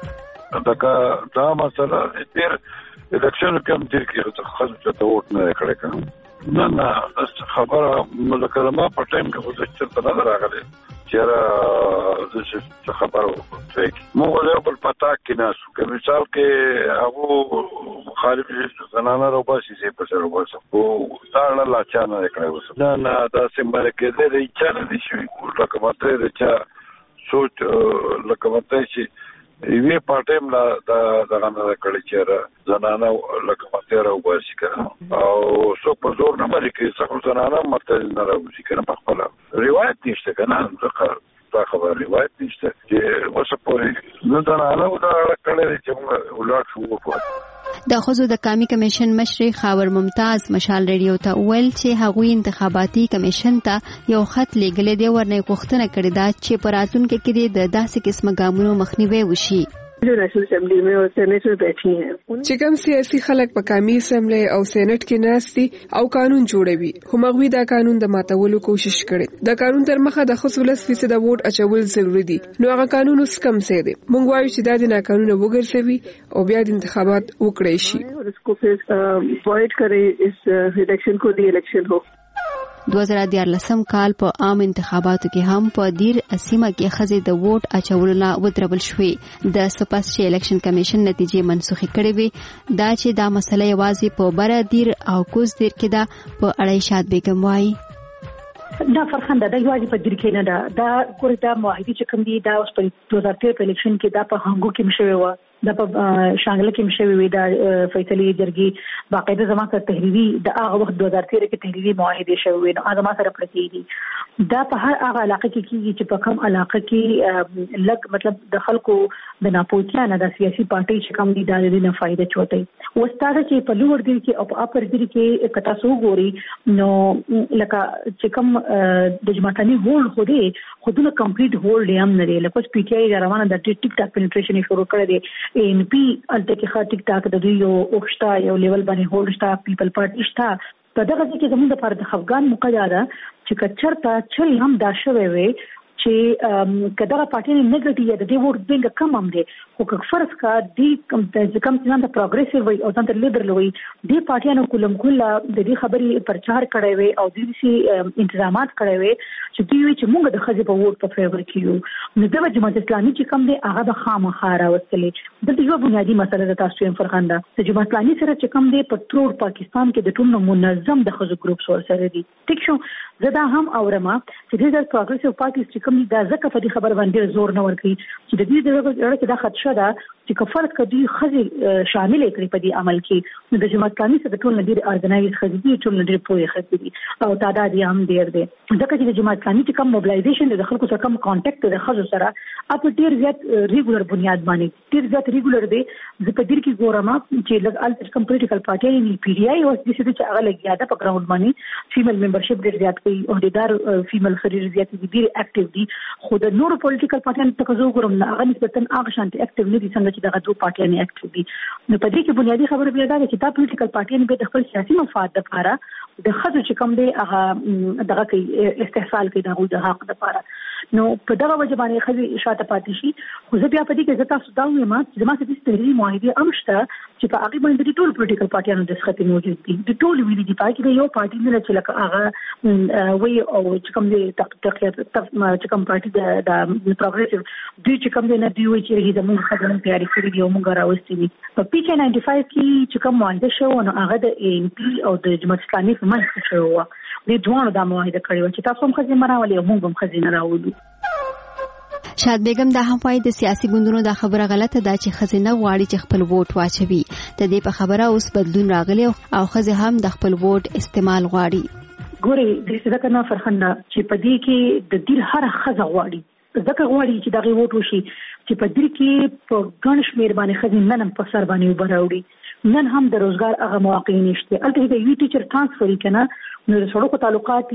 دا دا مسله تیر الیکشن کم تیر کې خزو ته ووټ نه کړی کړم نه نه خبره مذکرما په ټایم کې وځي چې نه راغلی چیرې د خبرو کوي مو له بل پتا کې نه شو که مثال کې هغه مخالف زنانه رو باسي چې په سر وباسي او دا نه لا چا نه کړو نه نه دا سیمبل کې دې چې نه دي شوی لکه ماته دې چې سوچ لکه ماته چې یوه پټیم لا دا دا نه کړی چې زنانه لکه ماته رو باسي کړه او سو په زور نه مری کې څو زنانه ماته نه راوځي کنه په خپل روایت نشته کنه ځکه دا خبر روایت نشته چې وسه پورې نه دا نه دا کړی چې موږ ولات شو په د خزو د کامی کمیشن مشر خاور ممتاز مشال ریډیو ته ویل چې هغوی انتخاباتي کمیشن ته یو خط لیږلی دی ورنه غوښتنه کړې ده چې په راتلونکي کې د داسې قسمه ګامونو مخنیوي وشي. जो national assembly में और सेनेट में बैठी हैं چې کوم سیاسي خلک په قومي اسمبلی او سېنات کې ناست دي او قانون جوړوي خو مغوی دا قانون د ماتولو کوشش کړي. دا قانون تر مخه د خصوص فیصد ووټ اچول ضروري دي نو هغه قانون اوس کم څه دی موږ وایو چې دا د قانون وګرځوي او بیا د انتخابات وکړي شي او اسکو پھر وایډ کړي اس الیکشن کو دی الیکشن هو. دو هزار دیارلسم کال په عام انتخاباتو کې هم په دیر اسیمه کې خزې د ووټ اچولو نه ودرول شوې. د سپس چې الیکشن کمیشن نتیجې منسوخې کړې وي دا چې دا مسله یوازې په بره دیر او کوز دیر کې ده په اړه شاد بیگم وایي. دا فرخنده دا یوازې په دیر کې نه ده دا ګورې دا معاهدې چې کوم دي دا اوس په دوه هزار تیر په الیکشن کې دا په هنګو کې مشوي و دا په شانګله کې مشوي وي دا فیصلې جرګي باقاعده زما سره تحریری د هغه وخت دوه هزار تیر کې تحریری معاهدې شوي نو هغه ما سره پرتېږي دا په هر هغه علاقه کې کېږي چې په کوم علاقه کې لګ مطلب د خلکو د ناپوهتیا نه د سیاسي پارټي چې کوم دي دا د نه فائدہ چوتای وستاره چې په لوړ دیر کې او په اپر دیر کې کتا سو ګوري نو لکه چې کوم د جماعتاني هول خو دې خودونه کمپلیټ هول دی هم نه دی لکه پی ټی آی روانه د ټیک ټاک پینټریشن شروع کړی دی ان پی الته کې خاطر ټیک ټاک د دوی یو اوښتا یو لیول باندې هول شتا پیپل پارټي شتا په دغه ځکه زموږ د فرد افغان مقدره چې کچرتا چل هم دا شوي وي چې کداغه پارټي نه نګټي یا د دې ووټ بینګ کم هم دي خو که فرض کا دی کم د کم څنګه د پروګریسیو وي او د لیبرل وي دی پارټیانو کولم کله د دې خبري پرچار کړي وي او د دې انتظامات کړي وي چې دوی چې موږ د خځې په ووټ په فیور کیو نو د جماعت اسلامي چې کم دي هغه د خامخاره وستلې د یو بنیادی مسله د تاسو هم فرخنده د جماعت اسلامي سره چې کم دي په ټول پاکستان کې د ټول منظم د خځو ګروپ سره سره دي ټیک شو زدا هم اورما چې د پروګریسیو پارټي چې کوم دا ځکه په دې خبر باندې زور نه ورکړي چې د دې د اړه کې دا خدشه ده چې کفارت کدي خځې شامل کړي په دې عمل کې نو د جماعت اسلامي څخه ټول ندیر ارګنایز خځې دي ټول ندیر پوهې خځې دي او تعداد یې هم ډیر دی ځکه چې د جماعت اسلامي چې کوم موبلایزیشن د خلکو سره کوم کانټیکټ د خځو سره اپ ډیر زیات ریګولر بنیاد باندې ډیر زیات ریګولر دی ځکه ډیر کې ګورم چې لږ ال کوم پولیټیکل پارټي نه پی ډی آی او د دې چې هغه لګیا ده په ګراوند باندې فیمیل ممبرشپ ډیر زیات کوي او د دار فیمیل خريج زیات دي ډیر اکټیو دي خو د نورو پولیټیکل پارټیانو ته زه ګورم نه هغه نسبتا هغه شانتي اکټیو نه دي څنګه چې دغه دوه پارټیانو اکټیو دي نو په دې کې بنیادی خبره بیا دا چې دا پولیټیکل پارټیانو به د خپل سیاسي مفاد لپاره د خځو چې کوم دی هغه دغه کوي استحصال کوي دغه د حق لپاره نو په دغه وجه باندې خځې شاته پاتې شي خو زه بیا په دې کې زه تاسو دا وایم چې زما څه د تحریري معاهدې امشته چې په هغه باندې د ټول پولیټیکل پارټیانو د ښکته موجود دي د ټول ویلي دي پاتې دی یو پارټي نه چې لکه هغه وی او چې کوم دی تقریبا چې کوم پارټي د پروګریسیو دوی چې کوم دی نه دی وی چې زموږ خدمت تیاری کړی دی او موږ راوستي دي په پی کې ناینټي فایو کې چې کوم معاهده شو نو هغه د ان پی او د جماعت اسلامي په منځ کې شو د دوه د معاهده کړی چې تاسو هم خځې مراولي او موږ هم خځې نه راوړو. شاد بیگم دا هم وايي د سیاسي ګوندونو دا خبره غلطه ده چې خزینه غواړي چې خپل ووټ واچوي د دې په خبره اوس بدلون راغلی او خزه هم د خپل ووټ استعمال غواړي. ګوري د څه ځکه نه فرخنده چې په دې کې د دې هر خزه غواړي ځکه غواړي چې دغه ووټ وشي چې په دې کې په ګڼ شمېر باندې ښځې نن هم په سر باندې اوبه راوړي، نن هم د روزګار هغه مواقع نشته. هلته د یو ټیچر ټرانسفر یې که نه نو د سړکو تعلقات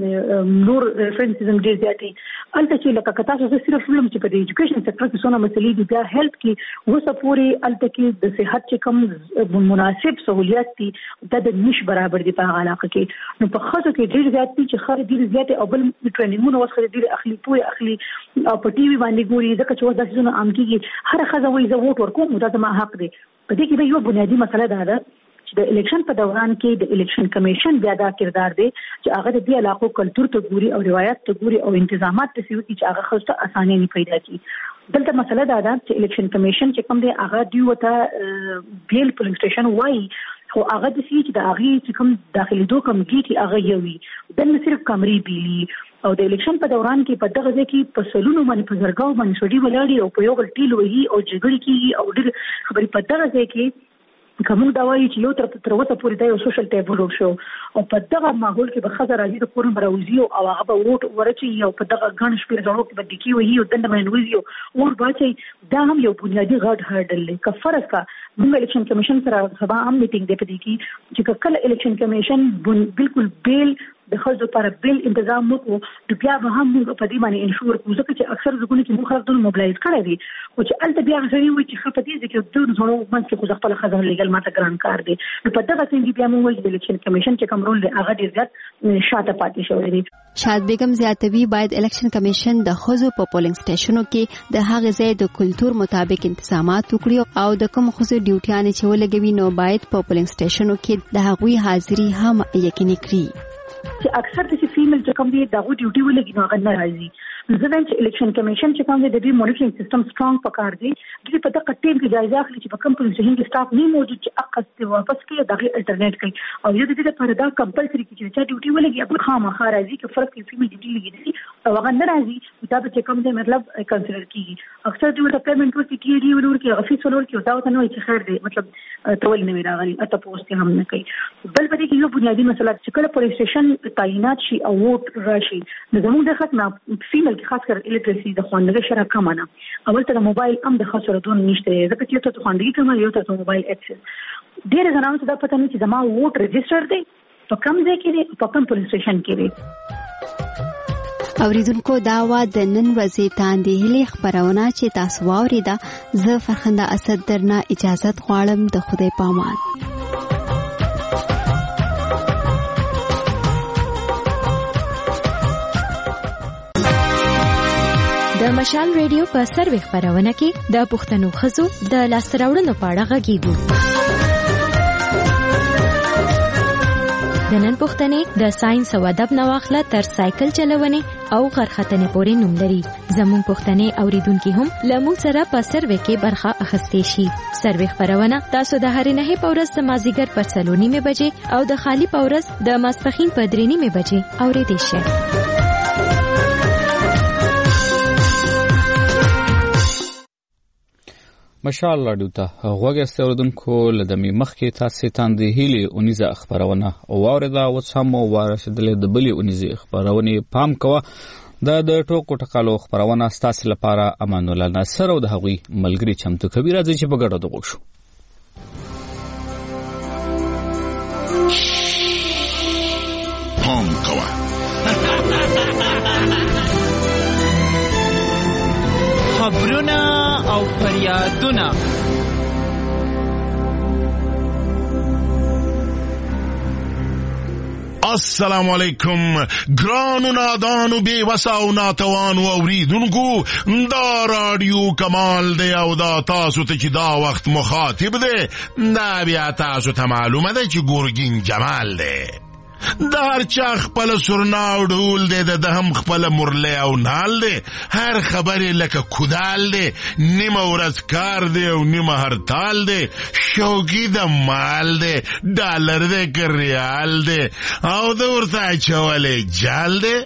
نور ریفرنسز هم ډېر زیات دي. هلته چې لکه که تاسو زه صرف ویم چې په د ایجوکیشن سکټر کې څونه مسلې دي، بیا هیلث کې اوسه پورې هلته کې د صحت چې کوم مناسب سهولیات دي دا د نش برابر دي په هغه علاقه کې. نو په ښځو کې ډېر زیات دي چې ښځې ډېرې زیاتې او بل ټریننګونه اوس ښځې ډېرې اخلي، پوهې اخلي او په ټي وي باندې ګوري، ځکه چې اوس دا څیزونه عام کېږي. هره ښځه وایي زه ووټ ورکوم، دا زما حق دی. په دې کې به یوه بنیادي مسله دا ده چې د الیکشن په دوران کې د الیکشن کمیشن بیا دا کردار دی چې هغه د دې علاقو کلتور ته ګوري او روایت ته ګوري او انتظامات ته سوي چې هغه ښځو ته اساني نه پیدا کړي. دلته مسله دا ده چې الیکشن کمیشن چې کوم دی هغه دوی ورته بیل پولینګ سټیشن وایي، خو هغه د سي چې د هغې چې کوم داخلېدو کوم ګیټ هغه یو وي، دلته صرف کمرې بیلي. او د الیکشن په دوران کې په دغه ځای کې په سلونو باندې په زرګاو باندې سړي ولاړي او په یو بل ټیل وهي او جګړې کېږي او ډېر خبرې په دغه ځای کې که موږ دا وایو چې یو تر تر اوسه پورې دا یو سوشل ټیبل شو او په دغه ماحول کې به ښځه راځي د کور نه به راوځي او هغه به ووټ ورچوي او په دغه ګڼ شمېر زړو کې به ډیکي وهي او دنده به ننوځي او ووټ به اچوي. دا هم یو بنیادي غټ هرډل دی. که فرض کا موږ الیکشن کمیشن سره سبا هم میټینګ دی په دې کې چې کله الیکشن کمیشن بالکل بیل د ښځو لپاره بیل انتظام وکړو نو بیا به هم موږ په دې باندې انشور کړو، ځکه چې اکثر ځایونو کې موږ خلک دونه موبلایز کړی دي خو چې هلته بیا هغه سړي وایي چې ښه په دې ځای کې د زړو منځ کې خو زه خپله ښځه لیږل ماته ګران کار دی. نو په دغه څنګ کې بیا موږ وایي د الیکشن کمیشن چې کوم رول دی هغه ډېر زیات شاته پاتې شوی دی. شاد بیگم زیاتوي باید الیکشن کمیشن د ښځو په پولینګ سټیشنو کې د هغې ځای د کلتور مطابق انتظامات وکړي او د کوم ښځو ډیوټیانې چې ولګوي نو باید په پولینګ سټیشنو کې د هغوی حاضري هم یقیني کړي. چې اکثر د فیمیل چې کوم دی دغه ډیوټي ولګي نو هغه نه راځي. زه وایم چې الیکشن کمیشن چې کوم دی د دې مونیټرینګ سیستم سترونګ پکار دی، د په دغه ټیم کې جایزه اخلي چې په کوم پوزیشن کې سټاف نه موجود چې اقصد واپس کړي دغه الټرنیټ کوي او یو د دې لپاره دا کمپلسري کې چې ډیوټي ولګي په خامخا راځي چې فرق کې فیمیل ډیوټي لګي او هغه نه راځي دا به چې کوم دی مطلب کنسیډر کیږي. اکثر دوی ورته پیمنټ ورکړي ټي ډي ورکړي افیس ورکړي دا ته نو چې خیر دی مطلب تول نه راغلي اته پوسټ هم نه کوي. بل په دې کې یو بنیادی مسله چې کله پولیس سټیشن تعینات شي او ووټ راشي نو زموږ د خدمت فیمیل کې خاص کر الټریسي د خوندګۍ شره کم نه اول ته د موبایل هم د خاص ردون نشته ځکه چې ته خوندګۍ کوم یو ته موبایل اکسس ډیر زنانو ته دا پته نه چې زما ووټ رجستر دی په کوم ځای کې دی په کوم پولیس سټیشن کې دی. اوریدونکو دا وا د نن ورځې تاندې هلي خبرونه چې تاسو واوریده زه فرخنده اسد درنه اجازه غواړم د خدای پامان. د مشال ریډیو په سروي خبرونه کې د پښتنو خزو د لاسراوړنو په اړه غږیږو. د نن پښتنې د ساينس او ادب نواخله تر سایکل چلونې او غرختنې پورې نوم لري. زموږ پښتنې اوریدونکو هم لمو سره په سروي کې برخه اخیستې شي. سروي خبرونه تاسو د هرې نه په ورځ د مازیګر پر څلور نیمه بجې او د خالی په ورځ د ماسپخین په درې نیمه بجې اوریدئ شئ. مشال راډیو ته غوږ استوردونکو لدمي مخکې تاسو تاندې هلي اونیزه خبرونه او واوردا اوس هم ورسېدلې د بلې اونیزه خبرونه پام کوه دا د ټوکو ټکالو خبرونه ستاسو لپاره امان الله ناصر او د هغوی ملګری چمتو کبیر راځي چې په ګډه دغه شو. پام کوه خبرونه او فریادونه السلام علیکم ګرانو نادانو بے وساو ناتوانو اوریدونکو دا رادیو کمال دی او دا تاسو ته چې دا وخت مخاطب دی دا بیا تاسو ته معلومه ده چې ګورګین جمال دی دار چا خپل سرناو ډول دی د هم خپل مرله او نال دی هر خبرې لکه کودال دی نیمه ورځ کار دی او نیمه هرتال دی شوقي د مال دی ډالر دی که ریال دی او د ورته اچولی جال دی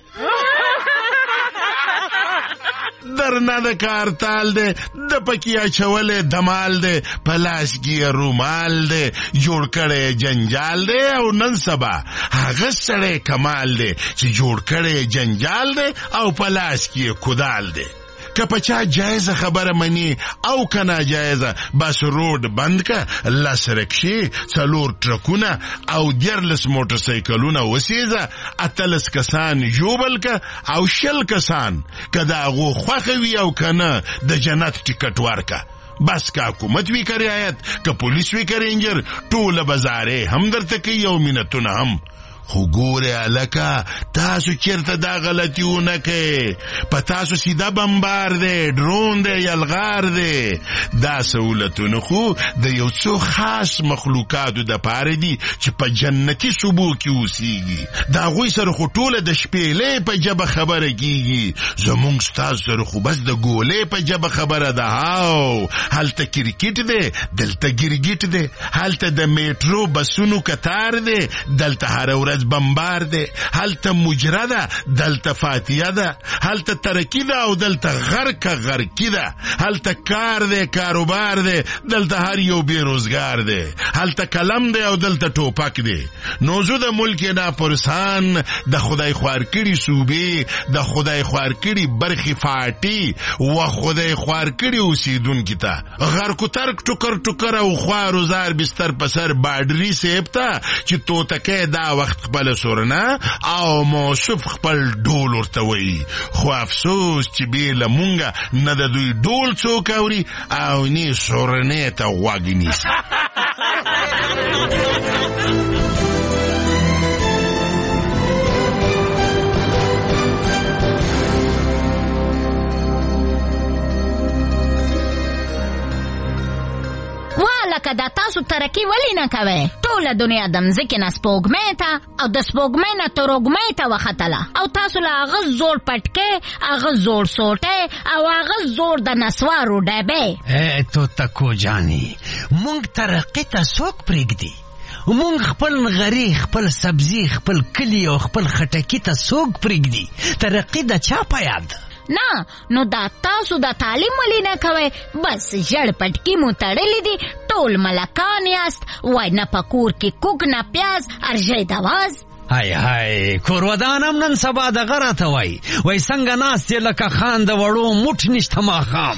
درنه د کارتال دی د پکی اچوله دمال دی پلاس کی رومال دی جوړ کړي جنجال دی او نن سبا هغه سره کمال دی چې جوړ کړي جنجال دی او پلاس کی کودال دی که په چا جایزه خبره مني او که ناجایزه بس روډ بند که لس رکشې څلور ټرکونه او دیارلس موټرسایکلونه وسیزه اتلس کسان ژوبل که او شل کسان که د هغو خوښه وي او که نه د جنت ټیکټ ورکه. بس که حکومت وی که رعایت که پولیس وی که رینجر ټوله بزاره هم درته کوي او مینتونه هم. خو ګوره الکه تاسو چیرته دا غلطي ونه کوئ، په تاسو سیده بمبار دی، ډرون دی، یلغار دی. دا سهولتونه خو د یو څو خاص مخلوقاتو دپاره دي چې په جنتي صوبو کې اوسیږي. د هغوی سره خو ټوله د شپېلې په ژبه خبره کیږي، زمونږ ستاسو سره خو بس د ګولې په ژبه خبره ده. هاو هلته کرکټ دی، دلته ګرګټ دی، هلته د میټرو بسونو کتار دی، دلته هره ورځ بمبار دی، هلته مجره ده، دلته فاتحه ده، هلته ترقی ده او دلته غرق غرقی ده، هلته کار دی کاروبار دی، دلته هر یو بیروزگار دی، هلته کلم دی او دلته ټوپک دی. نو زه د ملک ناپرسان د خدای خوار کړي صوبې، د خدای خوار کړي برخې فاټي و خدای خوار کړي اوسیدونکي ته غرق و ترک ټوکر ټوکر او خوارو زار بستر پسر باډري صاحب ته چې توتکه دا وخت خپل سورنه او موصف خپل ډول ورته وایي. خو افسوس چې بې له مونږه نه د دوی ډول څوک اوري او نه سورنې ته غوږ نیسي. لکه دا تاسو ترقی ولی نه کوئ؟ ټوله دنیا د مځکې نه سپوږمۍ ته او د سپوږمۍ نه تروږمۍ ته وختله او تاسو له هغه زوړ پټکۍ، هغه زوړ سوټۍ او هغه زوړ د نسوارو ډبې. ای توتکو جانې، مونږ ترقي ته څوک پرېږدي؟ مونږ خپل نغري، خپل سبزي، خپل کلي او خپل خټکي ته څوک پرېږدي؟ ترقي د چا په یاد؟ نه، نو دا تاسو د تعلیم ولی نه کوئ؟ بس ژړ پټکي مو تړلی دي، ټول ملکان یاست، وای نه په کور کې کوک نه پیاز ارژی د واز. های های کورودانم نن سبا دغه راته وای وای څنګه ناست یې لکه خان د وړو موټ نشته ماښام.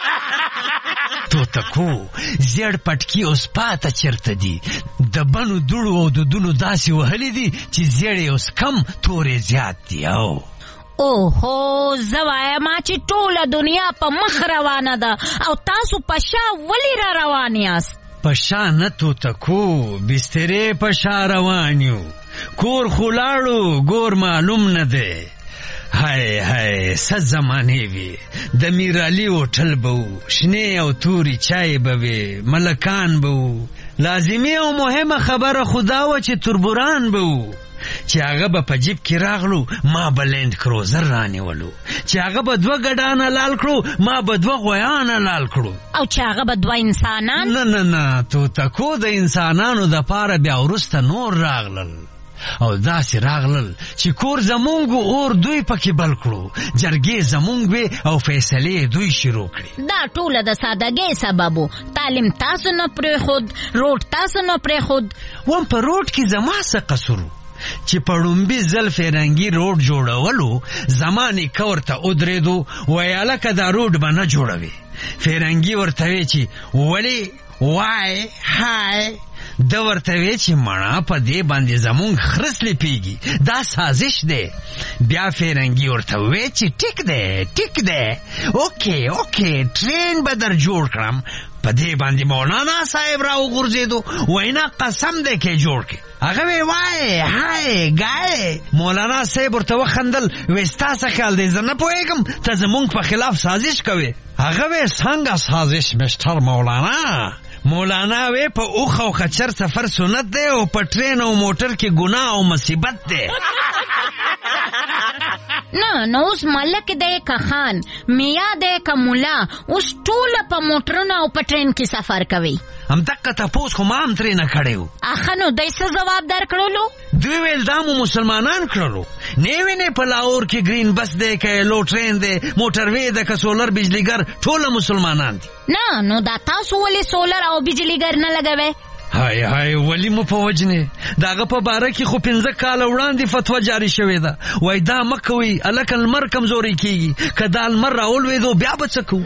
توتکو زیړ پټکي اوس پاته چیرته دي؟ د بنو دوړو او دودونو داسې وهلي دي چې زیړې اوس کم تورې زیات دي. او اوهو زه وایم چې ټوله دنیا په مخ روانه ده او تاسو په شا ولې را روان یاست؟ په شا نه توتکو، بسترې په شا روان یو، کور خو لاړو ګور معلوم نه دی. های های څه زمانې وي، د میرعلي هوټل به و، شنې او تورې چای به وې، ملکان به و. لازمي او مهمه خبره خو دا وه چې تربوران به و، چې هغه به په جیب کې راغلو ما به لینډ کروزر رانیولو، چې هغه به دوه ګډانه لال کړو ما به دوه غویانه لال کړو، او چې هغه به دوه انسانان. نه نه نه توتکو، د انسانانو د پاره بیا وروسته نور راغلل او داسې راغلل چې کور زمونږ اور دوی پکې بل کړو، جرګې زمونږ وې او فیصلې دوی شروع کړې. دا ټوله د سادګۍ سبب و. تعلیم تاسو نه پرېښود، روډ تاسو نه پرېښود. وم په روډ کې زما څه قصور و چې په ړومبي ځل فرنګي روډ جوړولو زما نیکه ورته ودرېدو، وایي هلکه دا روډ به نه جوړوي. فرنګي ورته وی چې ولې؟ وای های ده ورته وی چې مړه په دې باندې زمونږ خرس لپیږي، دا سازش دی. بیا فرنګي ورته وی چې ټیک دی ټیک دی، اوکې اوکې ټرین به در جوړ کړم. په دې باندې مولانا صاحب را وغورځېدو، وینا قسم دی کې جوړ کړي. هغه وی وای های ګای. مولانا صاحب ورته وخندل، وی ستا څه خیال دی زه نه پوهېږم ته زمونږ په خلاف سازش کوې؟ هغه وی څنګه سازش مستر مولانا؟ مولانا وی په اوخ او خچر سفر سنت دی او په ټرین او موټر کې ګناه او مصیبت دی. نه نو اوس ملک دی که خان، میا دی که مولا، اوس ټوله په موټرونو او په ټرین کې سفر کوي. همدغه تپوس خو ما هم ترې نه کړی و. اخه نو دوی څه ځواب درکړلو؟ دوی ویل دا مو مسلمانان کړلو. نه وینې په لاهور کې ګرین بس دی که لو ټرین دی، موټروې ده که سولر بجلیګر، ټوله مسلمانان دي. نه نو دا تاسو ولې سولر او بجلیګر نه لګوئ؟ هاي هاي ولی مو په وجنه داغه په باره کې خو پنځه کال وړاندې فتوا جاری شوې ده وای دا مکوي الک المر کمزوري کیږي کدا المر راول وې دو بیا بچکو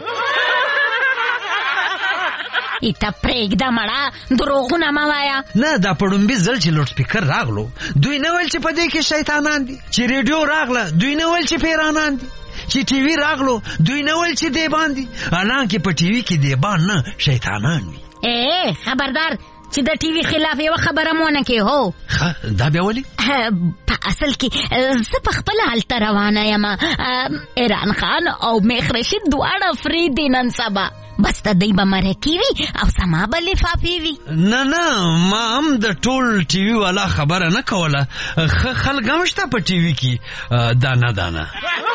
ایتا پرېږده مړه دروغونه مه وایه نه دا پړومبي ځل چې لوډ سپیکر راغلو دوی نه ویل چې په دې کې شیطانان دي چې ریډیو راغله دوی نه ویل چې پیرانان دي چې ټي وي راغلو دوی نه ویل چې دیبان دي حالانکه په ټي وي کې دیبان نه شیطانان وي ای خبردار چې د ټي وي خلاف یو خبره مونه کې هو دا بیا ولي په اصل کې زه په خپل هلته روانه یم ایران خان او میخ رشید دواړه فری دي نن سبا بس د دوی به مرکې وي او زما به لفافې وي نه نه ما هم د ټول ټي وي والا خبره نه کوله ښه خلک هم شته په ټي وي کې دانه دانه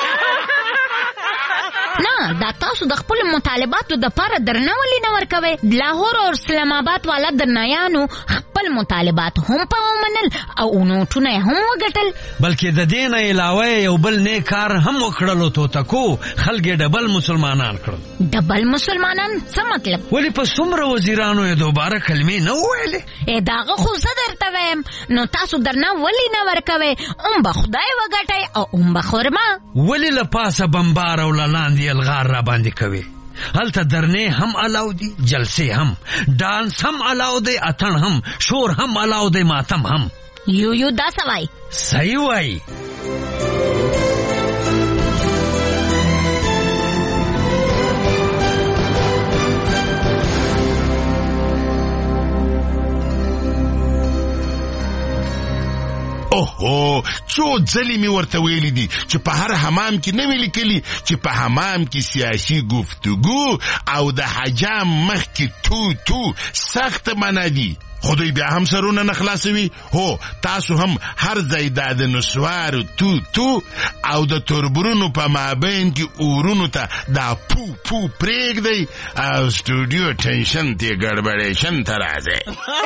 نه دا تاسو د خپل مطالباتو د پاره درنه ولې نه ورکوي لاهور او اسلام آباد والا درنیانو خپل مطالبات هم په ومنل او نوټونه هم وګټل بلکې د دې نه علاوه یو بل نیک کار هم وکړلو تو تکو خلک ډبل مسلمانان کړل ډبل مسلمانان څه مطلب ولی په څومره وزیرانو یې دوباره کلمې نه وویلې ای داغه خو زه درته وایم نو تاسو درنه ولې نه ورکوي هم به خدای وګټئ او هم به خرما ولې له پاسه بمبار او لاندې الغار را باندې کوي هلته درنې هم الاو دي جلسې هم ډانس هم الاو دی اتن هم شور هم الاو دی ماتم هم یو یو دا سوای صحیح وای اوهو څو ځلې مې ورته ویلي دي چې په هر حمام کې نه وی لیکلي چې په حمام کې سیاسي گفتگو او د حجام مخ کې تو تو سخت منع دي خو دوی بیا هم سرونه نه خلاصوي هو تاسو هم هر ځای د نسوارو تو تو او د توربرونو په مابین کې اورونو ته دا پو پو پرېږدئ او سټوډیو ټنشن ته ګډوډېشن ته راځئ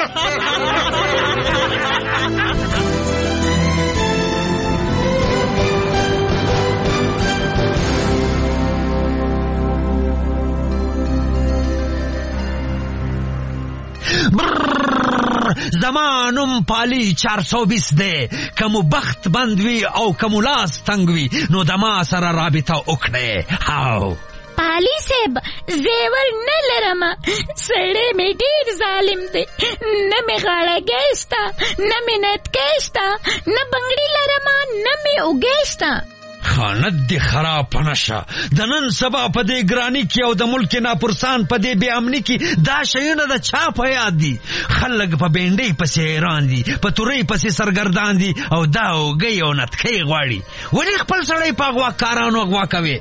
زمانم پالی چار سو بیس ده کمو بخت بندوی او کمو لاس تنگوی نو دما سر رابطه اکڑه هاو پالی سیب زیور نه لرم سړی می ډیر ظالم دی نه می غاړه ګېستا نه می نت کېستا نه بنگړی لرم نه می اوګېستا خانت دی خراب پنشا د نن سبا په دې ګرانی کې او د ملک ناپرسان په دې بے امنی کې دا شیونه د چا په یاد دي خلک په بینډي پسې حیران دي په تورې پسې سرګردان دي او دا وګي او نتکي غواړي ولی خپل سړی په غوا کارانو غوا کوي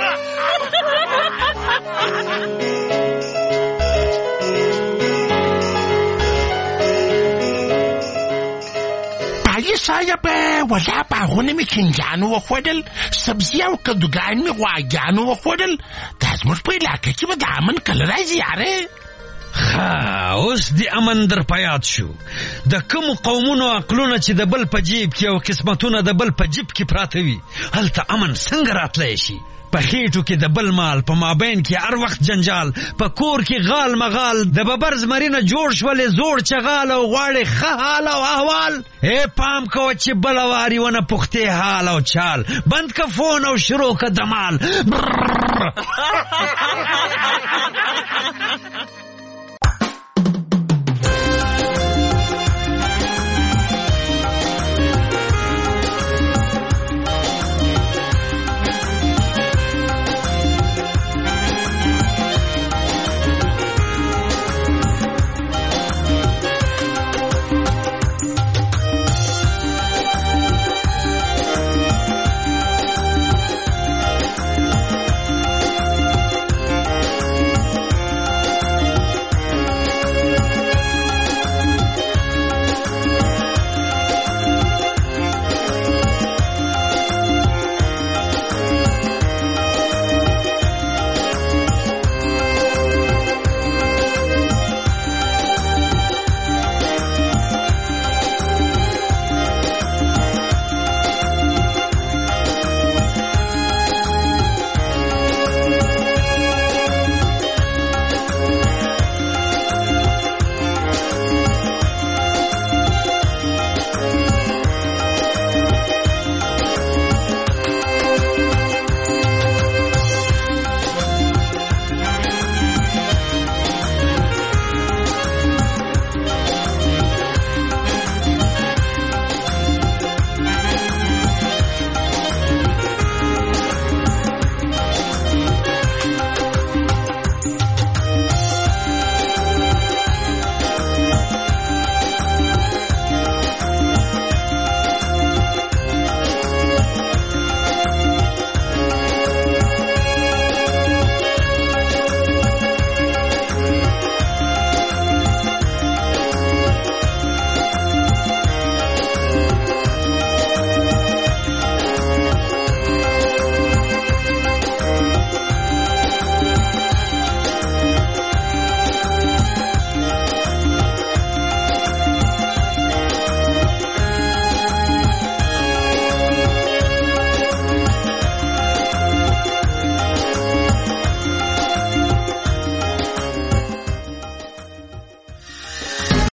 علي صاحب ولا باغونه می چنجانو وخوړل سبزی او کدوګان می غواګانو وخوړل دا زموږ په علاقه کې به د امن کله راځي یاره ها اوس د امن در پیاد شو د کوم قومونو عقلونه چې د بل په جیب کې او قسمتونه د بل په جیب کې پراته وي هلته امن څنګه راتلی شي په خېټو کې د بل مال په مابین کې هر وخت جنجال په کور کې غال مغال د ببر زمرینه جوړ شولې زوړ چغال او غواړي ښه حال او احوال اے پام کوه چې بله واري ونه پختې حال او چال بند که فون او شروع که دمال